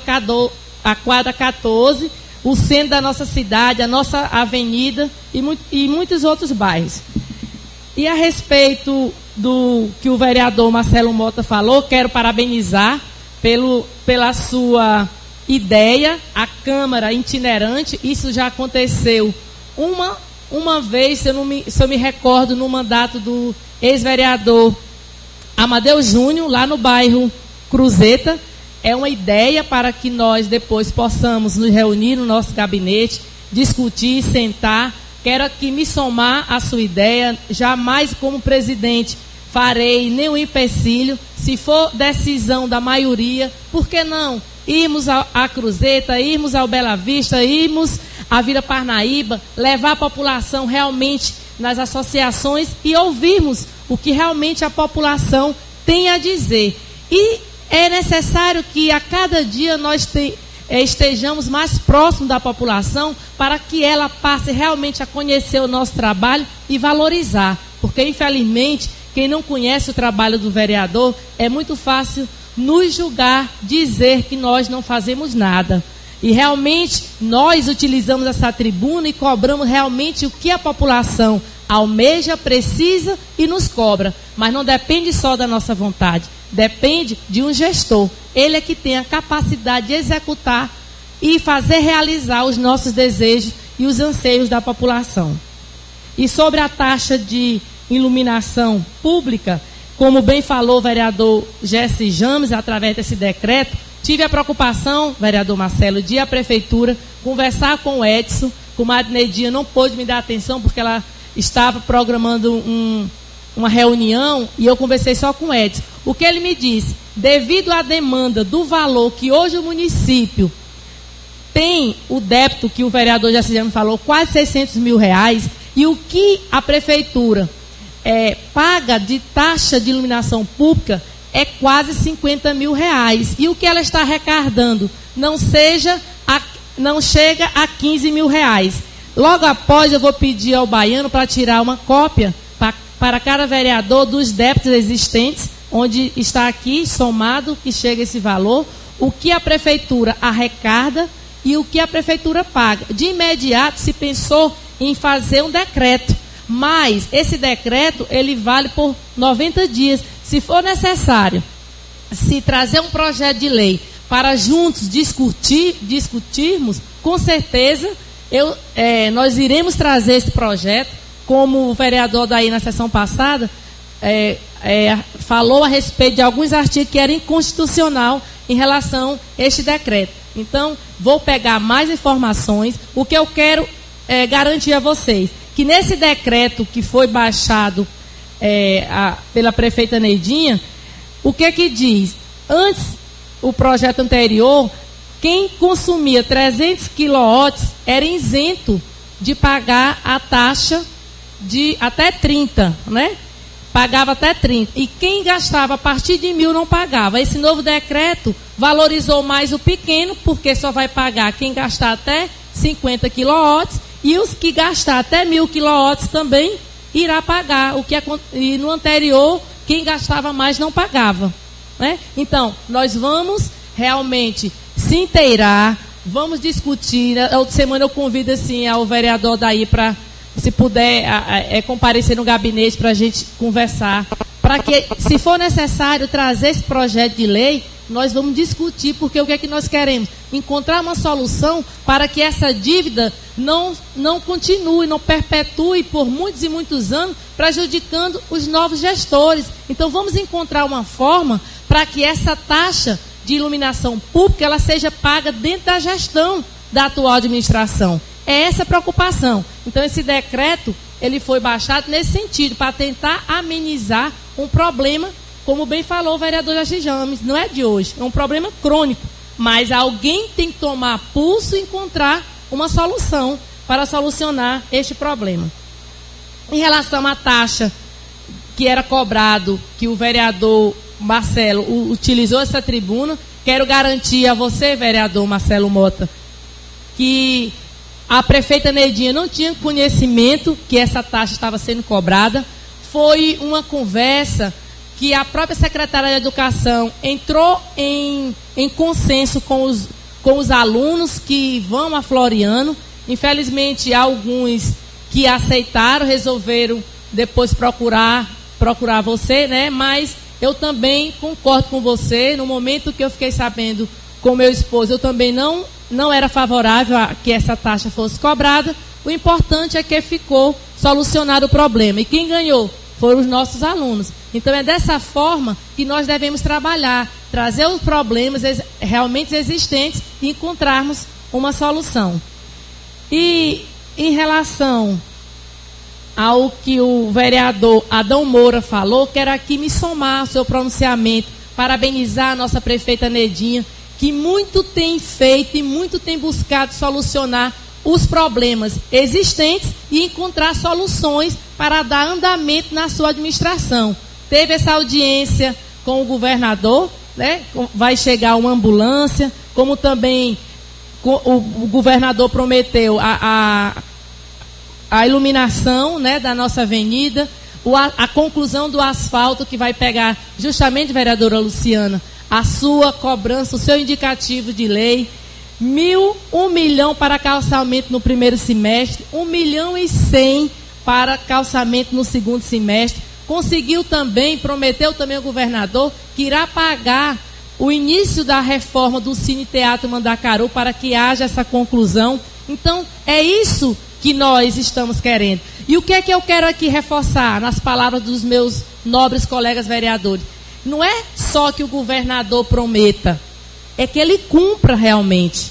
a quadra quatorze, o centro da nossa cidade, a nossa avenida e, mu e muitos outros bairros. E a respeito do que o vereador Marcelo Mota falou, quero parabenizar pelo, pela sua ideia, a Câmara itinerante. Isso já aconteceu uma, uma vez, se eu, não me, se eu me recordo, no mandato do ex-vereador Amadeu Júnior, lá no bairro Cruzeta. É uma ideia para que nós depois possamos nos reunir no nosso gabinete, discutir, sentar. Quero aqui me somar à sua ideia. Jamais, como presidente, farei nenhum empecilho. Se for decisão da maioria, por que não irmos à Cruzeta, irmos ao Bela Vista, irmos à Vila Parnaíba, levar a população realmente nas associações e ouvirmos o que realmente a população tem a dizer. E é necessário que a cada dia nós te, é, estejamos mais próximos da população para que ela passe realmente a conhecer o nosso trabalho e valorizar. Porque, infelizmente, quem não conhece o trabalho do vereador, é muito fácil nos julgar, dizer que nós não fazemos nada. E realmente nós utilizamos essa tribuna e cobramos realmente o que a população almeja, precisa e nos cobra. Mas não depende só da nossa vontade, depende de um gestor. Ele é que tem a capacidade de executar e fazer realizar os nossos desejos e os anseios da população. E sobre a taxa de iluminação pública, como bem falou o vereador Jesse James, através desse decreto, tive a preocupação, vereador Marcelo, de ir à prefeitura, conversar com o Edson, como a Adnedinha não pôde me dar atenção, porque ela estava programando um, uma reunião, e eu conversei só com o Edson. O que ele me disse, devido à demanda do valor que hoje o município tem, o débito que o vereador Jesse James falou, quase seiscentos mil reais, e o que a prefeitura É, paga de taxa de iluminação pública é quase cinquenta mil reais. E o que ela está arrecadando não, seja a, não chega a quinze mil reais. Logo após, eu vou pedir ao baiano para tirar uma cópia pra, para cada vereador dos débitos existentes, onde está aqui somado, que chega esse valor, o que a prefeitura arrecada e o que a prefeitura paga. De imediato, se pensou em fazer um decreto. Mas esse decreto, ele vale por noventa dias. Se for necessário, se trazer um projeto de lei para juntos discutir, discutirmos, com certeza eu, é, nós iremos trazer esse projeto, como o vereador daí na sessão passada é, é, falou a respeito de alguns artigos que eram inconstitucional em relação a este decreto. Então, vou pegar mais informações. O que eu quero é, garantir a vocês, que nesse decreto que foi baixado é, a, pela prefeita Neidinha, o que que diz? Antes, o projeto anterior, quem consumia trezentos quilowatts era isento de pagar a taxa de até trinta, né? Pagava até trinta. E quem gastava a partir de mil não pagava. Esse novo decreto valorizou mais o pequeno, porque só vai pagar quem gastar até cinquenta quilowatts, e os que gastar até mil quilowatts também irá pagar. O que é, e no anterior, quem gastava mais não pagava, né? Então, nós vamos realmente se inteirar, vamos discutir. Na outra semana eu convido assim, ao vereador daí para, se puder, a, a, é, comparecer no gabinete para a gente conversar. Para que, se for necessário trazer esse projeto de lei, nós vamos discutir, porque o que é que nós queremos? Encontrar uma solução para que essa dívida não, não continue, não perpetue por muitos e muitos anos, prejudicando os novos gestores. Então vamos encontrar uma forma para que essa taxa de iluminação pública ela seja paga dentro da gestão da atual administração. É essa a preocupação. Então esse decreto ele foi baixado nesse sentido, para tentar amenizar um problema, como bem falou o vereador Jesse James, não é de hoje, é um problema crônico, mas alguém tem que tomar pulso e encontrar uma solução para solucionar este problema. Em relação à taxa que era cobrado, que o vereador Marcelo utilizou essa tribuna, quero garantir a você, vereador Marcelo Mota, que a prefeita Neidinha não tinha conhecimento que essa taxa estava sendo cobrada. Foi uma conversa que a própria secretária de Educação entrou em, em consenso com os, com os alunos que vão a Floriano. Infelizmente, alguns que aceitaram, resolveram depois procurar, procurar você, né? Mas eu também concordo com você. No momento que eu fiquei sabendo com meu esposo, eu também não, não era favorável a que essa taxa fosse cobrada. O importante é que ficou solucionado o problema. E quem ganhou foram os nossos alunos. Então é dessa forma que nós devemos trabalhar, trazer os problemas ex- realmente existentes e encontrarmos uma solução. E em relação ao que o vereador Adão Moura falou, quero aqui me somar ao seu pronunciamento, parabenizar a nossa prefeita Neidinha, que muito tem feito e muito tem buscado solucionar os problemas existentes e encontrar soluções para dar andamento na sua administração. Teve essa audiência com o governador né, vai chegar uma ambulância, como também o, o governador prometeu a, a, a iluminação, né, da nossa avenida, o, a, a conclusão do asfalto que vai pegar justamente, vereadora Luciana, a sua cobrança, o seu indicativo de lei, mil, um milhão para calçamento no primeiro semestre, um milhão e cem para calçamento no segundo semestre. Conseguiu também, prometeu também o governador, que irá pagar o início da reforma do Cine Teatro Mandacaru para que haja essa conclusão. Então, é isso que nós estamos querendo. E o que é que eu quero aqui reforçar nas palavras dos meus nobres colegas vereadores? Não é só que o governador prometa, é que ele cumpra realmente.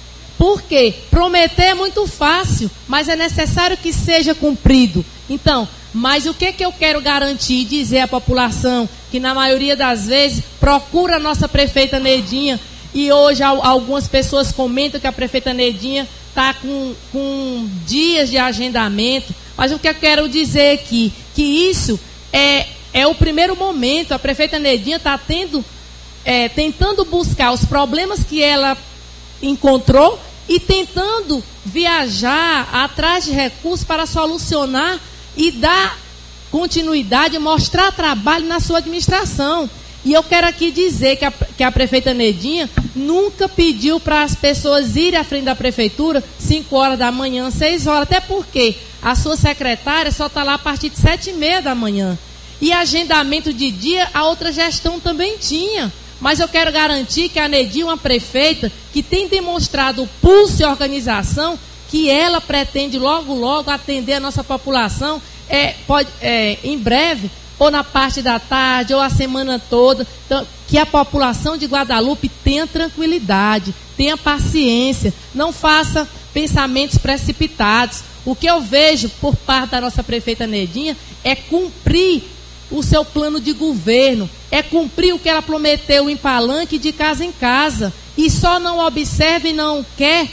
Por quê? Prometer é muito fácil, mas é necessário que seja cumprido. Então, mas o que, que eu quero garantir e dizer à população, que na maioria das vezes procura a nossa prefeita Nedinha, e hoje algumas pessoas comentam que a prefeita Nedinha está com, com dias de agendamento, mas o que eu quero dizer aqui, que isso é, é o primeiro momento. A prefeita Nedinha está tendo, é, tentando buscar os problemas que ela encontrou e tentando viajar atrás de recursos para solucionar e dar continuidade, mostrar trabalho na sua administração. E eu quero aqui dizer que a, que a prefeita Nedinha nunca pediu para as pessoas irem à frente da prefeitura cinco horas da manhã, seis horas, até porque a sua secretária só está lá a partir de sete e meia da manhã. E agendamento de dia a outra gestão também tinha. Mas eu quero garantir que a Nedinha é uma prefeita que tem demonstrado pulso e organização, que ela pretende logo, logo atender a nossa população, é, pode, é, em breve, ou na parte da tarde, ou a semana toda. Então, que a população de Guadalupe tenha tranquilidade, tenha paciência, não faça pensamentos precipitados. O que eu vejo por parte da nossa prefeita Nedinha é cumprir o seu plano de governo, é cumprir o que ela prometeu em palanque de casa em casa, e só não observa e não quer,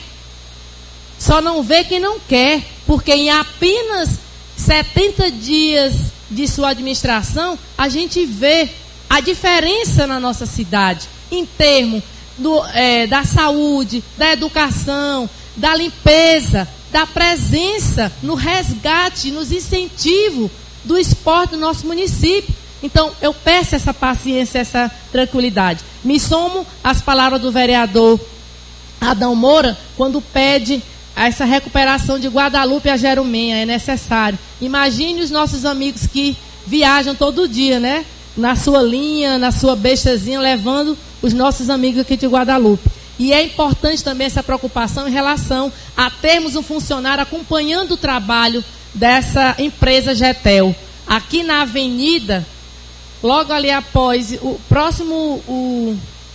só não vê quem não quer, porque em apenas setenta dias de sua administração, a gente vê a diferença na nossa cidade, em termos do, é, da saúde, da educação, da limpeza, da presença no resgate, nos incentivos do esporte do nosso município. Então, eu peço essa paciência, essa tranquilidade. Me somo às palavras do vereador Adão Moura, quando pede essa recuperação de Guadalupe a Jerumenha, é necessário. Imagine os nossos amigos que viajam todo dia, né? Na sua linha, na sua bestazinha, levando os nossos amigos aqui de Guadalupe. E é importante também essa preocupação em relação a termos um funcionário acompanhando o trabalho dessa empresa Getel. Aqui na avenida, logo ali após, o próximo, o,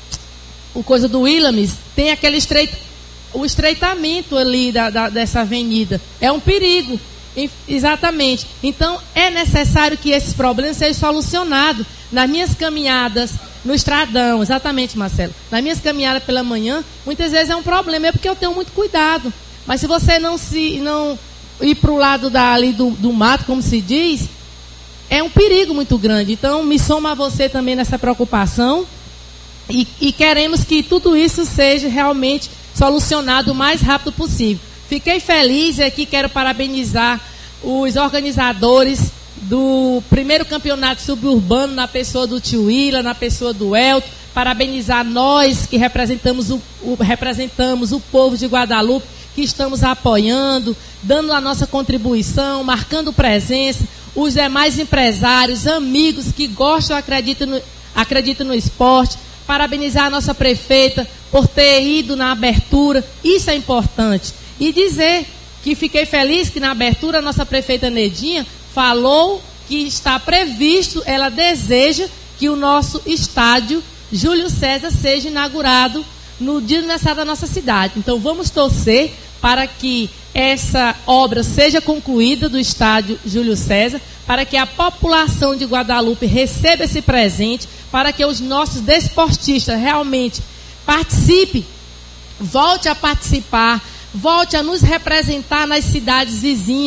o coisa do Willamis, tem aquele estreita, o estreitamento ali da, da, dessa avenida. É um perigo, exatamente. Então, é necessário que esses problemas sejam solucionados. Nas minhas caminhadas no Estradão, exatamente, Marcelo, nas minhas caminhadas pela manhã, muitas vezes é um problema, é porque eu tenho muito cuidado. Mas se você não se... não ir para o lado da, ali do, do mato, como se diz, é um perigo muito grande. Então, me soma a você também nessa preocupação e, e queremos que tudo isso seja realmente solucionado o mais rápido possível. Fiquei feliz e aqui quero parabenizar os organizadores do primeiro campeonato suburbano, na pessoa do tio Willa, na pessoa do Elton, parabenizar nós que representamos o, o, representamos o povo de Guadalupe, que estamos apoiando, dando a nossa contribuição, marcando presença, os demais empresários, amigos que gostam, acreditam no, acreditam no esporte, parabenizar a nossa prefeita por ter ido na abertura, isso é importante. E dizer que fiquei feliz que na abertura a nossa prefeita Nedinha falou que está previsto, ela deseja que o nosso estádio Júlio César seja inaugurado no dia do aniversário da nossa cidade. Então vamos torcer para que essa obra seja concluída do estádio Júlio César, para que a população de Guadalupe receba esse presente, para que os nossos desportistas realmente participem, volte a participar, volte a nos representar nas cidades vizinhas,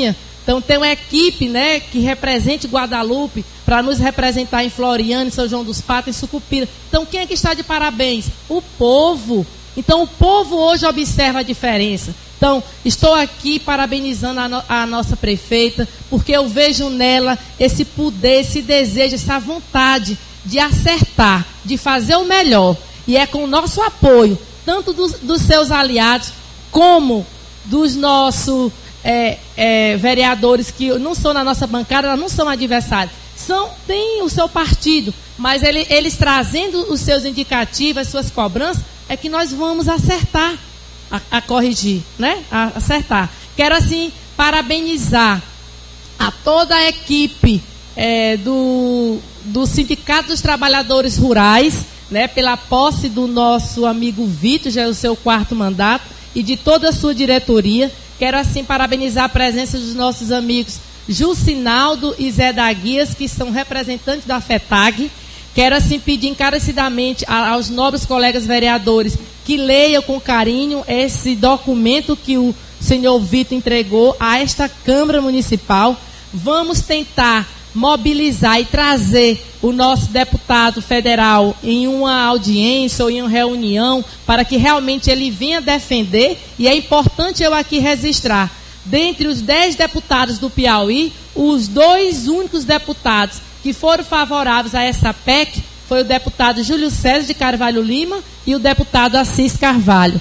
Então tem uma equipe, né, que represente Guadalupe para nos representar em Floriano, em São João dos Patos, em Sucupira. Então quem é que está de parabéns? O povo. Então o povo hoje observa a diferença. Então estou aqui parabenizando a, no, a nossa prefeita, porque eu vejo nela esse poder, esse desejo, essa vontade de acertar, de fazer o melhor. E é com o nosso apoio, tanto dos, dos seus aliados, como dos nossos é, é, vereadores que não são na nossa bancada, não são adversários. São, tem o seu partido, mas ele, eles trazendo os seus indicativos, as suas cobranças, é que nós vamos acertar, a, a corrigir, né? A, acertar. Quero, assim, parabenizar a toda a equipe é, do, do Sindicato dos Trabalhadores Rurais, né, pela posse do nosso amigo Vitor, já é o seu quarto mandato, e de toda a sua diretoria. Quero, assim, parabenizar a presença dos nossos amigos Jucinaldo e Zé da Guias, que são representantes da FETAG. Quero, assim, pedir encarecidamente aos nobres colegas vereadores que leiam com carinho esse documento que o senhor Vitor entregou a esta Câmara Municipal. Vamos tentar mobilizar e trazer o nosso deputado federal em uma audiência ou em uma reunião para que realmente ele venha defender. E é importante eu aqui registrar, dentre os dez deputados do Piauí, os dois únicos deputados que foram favoráveis a essa P E C foi o deputado Júlio César de Carvalho Lima e o deputado Assis Carvalho.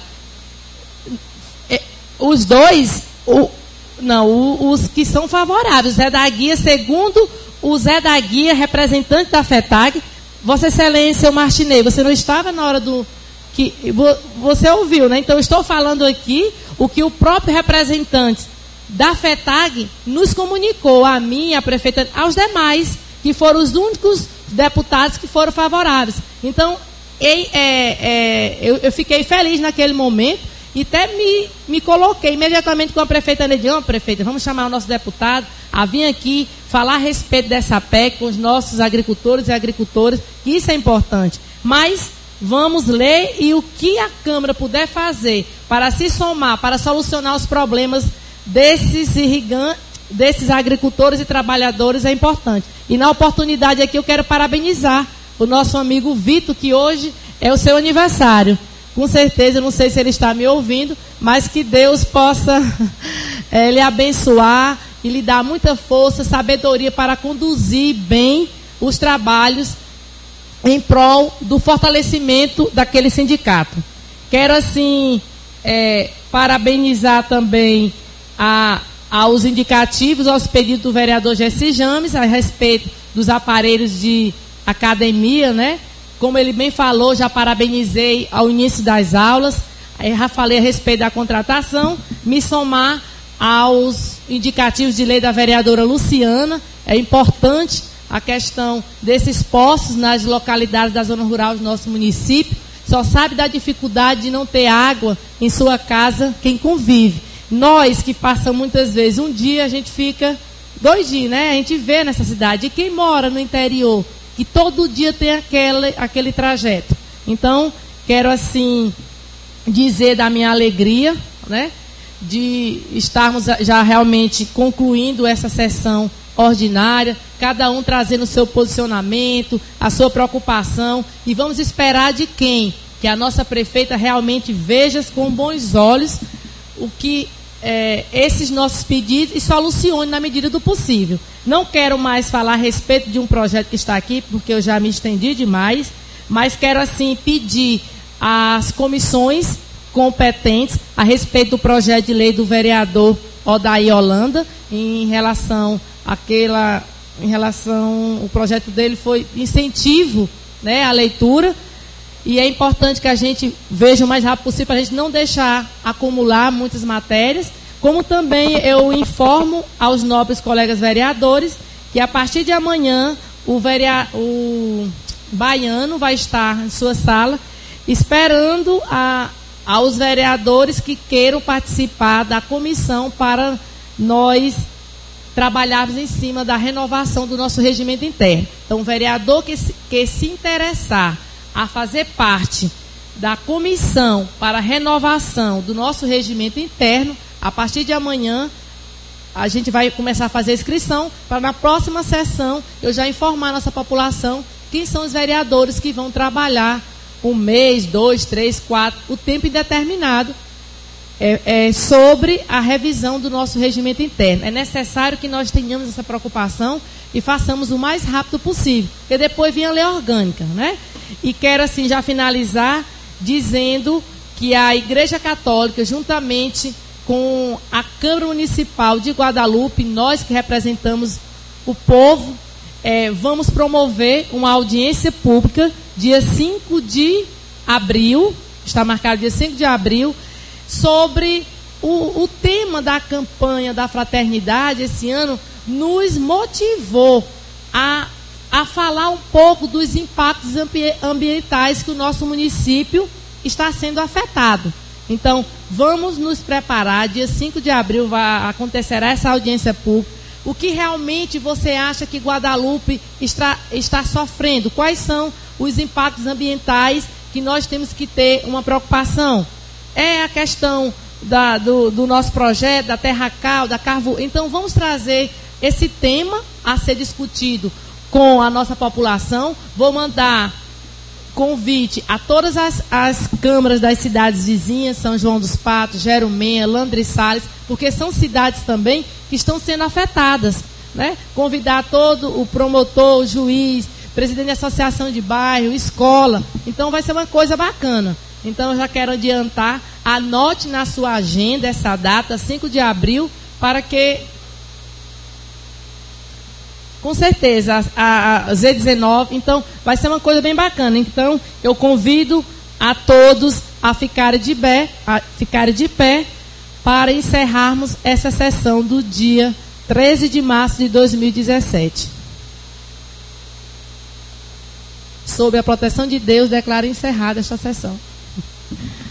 Os dois, o, não, o, os que são favoráveis, o Zé da Guia, segundo o Zé da Guia, representante da FETAG. Vossa Excelência, o Martinez, você não estava na hora do... que você ouviu, né? Então, eu estou falando aqui o que o próprio representante da FETAG nos comunicou, a mim, a prefeita, aos demais, que foram os únicos deputados que foram favoráveis. Então, é, é, eu, eu fiquei feliz naquele momento e até me, me coloquei imediatamente com a prefeita Nedião. Prefeita, vamos chamar o nosso deputado a vir aqui falar a respeito dessa P E C com os nossos agricultores e agricultoras, que isso é importante. Mas vamos ler, e o que a Câmara puder fazer para se somar, para solucionar os problemas desses irrigantes, desses agricultores e trabalhadores, é importante. E na oportunidade aqui eu quero parabenizar o nosso amigo Vitor, que hoje é o seu aniversário. Com certeza, eu não sei se ele está me ouvindo, mas que Deus possa é, lhe abençoar e lhe dar muita força, sabedoria para conduzir bem os trabalhos em prol do fortalecimento daquele sindicato. Quero, assim, é, parabenizar também a, aos indicativos, aos pedidos do vereador Jesse James, a respeito dos aparelhos de academia, né? Como ele bem falou, já parabenizei ao início das aulas, aí já falei a respeito da contratação, me somar aos indicativos de lei da vereadora Luciana. É importante a questão desses postos nas localidades da zona rural do nosso município. Só sabe da dificuldade de não ter água em sua casa quem convive. Nós que passamos muitas vezes um dia, a gente fica dois dias, né? A gente vê nessa cidade. E quem mora no interior, que todo dia tem aquele, aquele trajeto. Então, quero, assim, dizer da minha alegria, né, de estarmos já realmente concluindo essa sessão ordinária, cada um trazendo o seu posicionamento, a sua preocupação, e vamos esperar de quem? Que a nossa prefeita realmente veja com bons olhos o que é, esses nossos pedidos e solucione na medida do possível. Não quero mais falar a respeito de um projeto que está aqui, porque eu já me estendi demais, mas quero, assim, pedir às comissões competentes a respeito do projeto de lei do vereador Odair Holanda, em relação àquela, em relação, o projeto dele foi incentivo, né, à leitura, e é importante que a gente veja o mais rápido possível, para a gente não deixar acumular muitas matérias. Como também eu informo aos nobres colegas vereadores que a partir de amanhã o, verea... o Baiano vai estar em sua sala esperando a... aos vereadores que queiram participar da comissão para nós trabalharmos em cima da renovação do nosso regimento interno. Então, o vereador que se, que se interessar a fazer parte da comissão para a renovação do nosso regimento interno, a partir de amanhã, a gente vai começar a fazer a inscrição para na próxima sessão eu já informar a nossa população quem são os vereadores que vão trabalhar um mês, dois, três, quatro, o tempo indeterminado é, é, sobre a revisão do nosso regimento interno. É necessário que nós tenhamos essa preocupação e façamos o mais rápido possível, porque depois vem a lei orgânica, né? E quero assim já finalizar dizendo que a Igreja Católica, juntamente com a Câmara Municipal de Guadalupe, nós que representamos o povo, é, vamos promover uma audiência pública dia cinco de abril, está marcado dia cinco de abril, sobre o, o tema da campanha da fraternidade esse ano, nos motivou a, a falar um pouco dos impactos ambi- ambientais que o nosso município está sendo afetado. Então, vamos nos preparar, dia cinco de abril vai, acontecerá essa audiência pública. O que realmente você acha que Guadalupe está, está sofrendo? Quais são os impactos ambientais que nós temos que ter uma preocupação? É a questão da, do, do nosso projeto, da terra cal, da carvo. Então, vamos trazer esse tema a ser discutido com a nossa população. Vou mandar convite a todas as, as câmaras das cidades vizinhas, São João dos Patos, Jerumenha, Landre Salles, porque são cidades também que estão sendo afetadas, né? Convidar todo o promotor, o juiz, presidente da associação de bairro, escola. Então vai ser uma coisa bacana. Então eu já quero adiantar, anote na sua agenda essa data, cinco de abril, para que, com certeza, a, a Z dezenove, então vai ser uma coisa bem bacana. Então eu convido a todos a ficarem de pé, a ficarem de pé para encerrarmos essa sessão do dia treze de março de dois mil e dezessete. Sob a proteção de Deus, declaro encerrada esta sessão.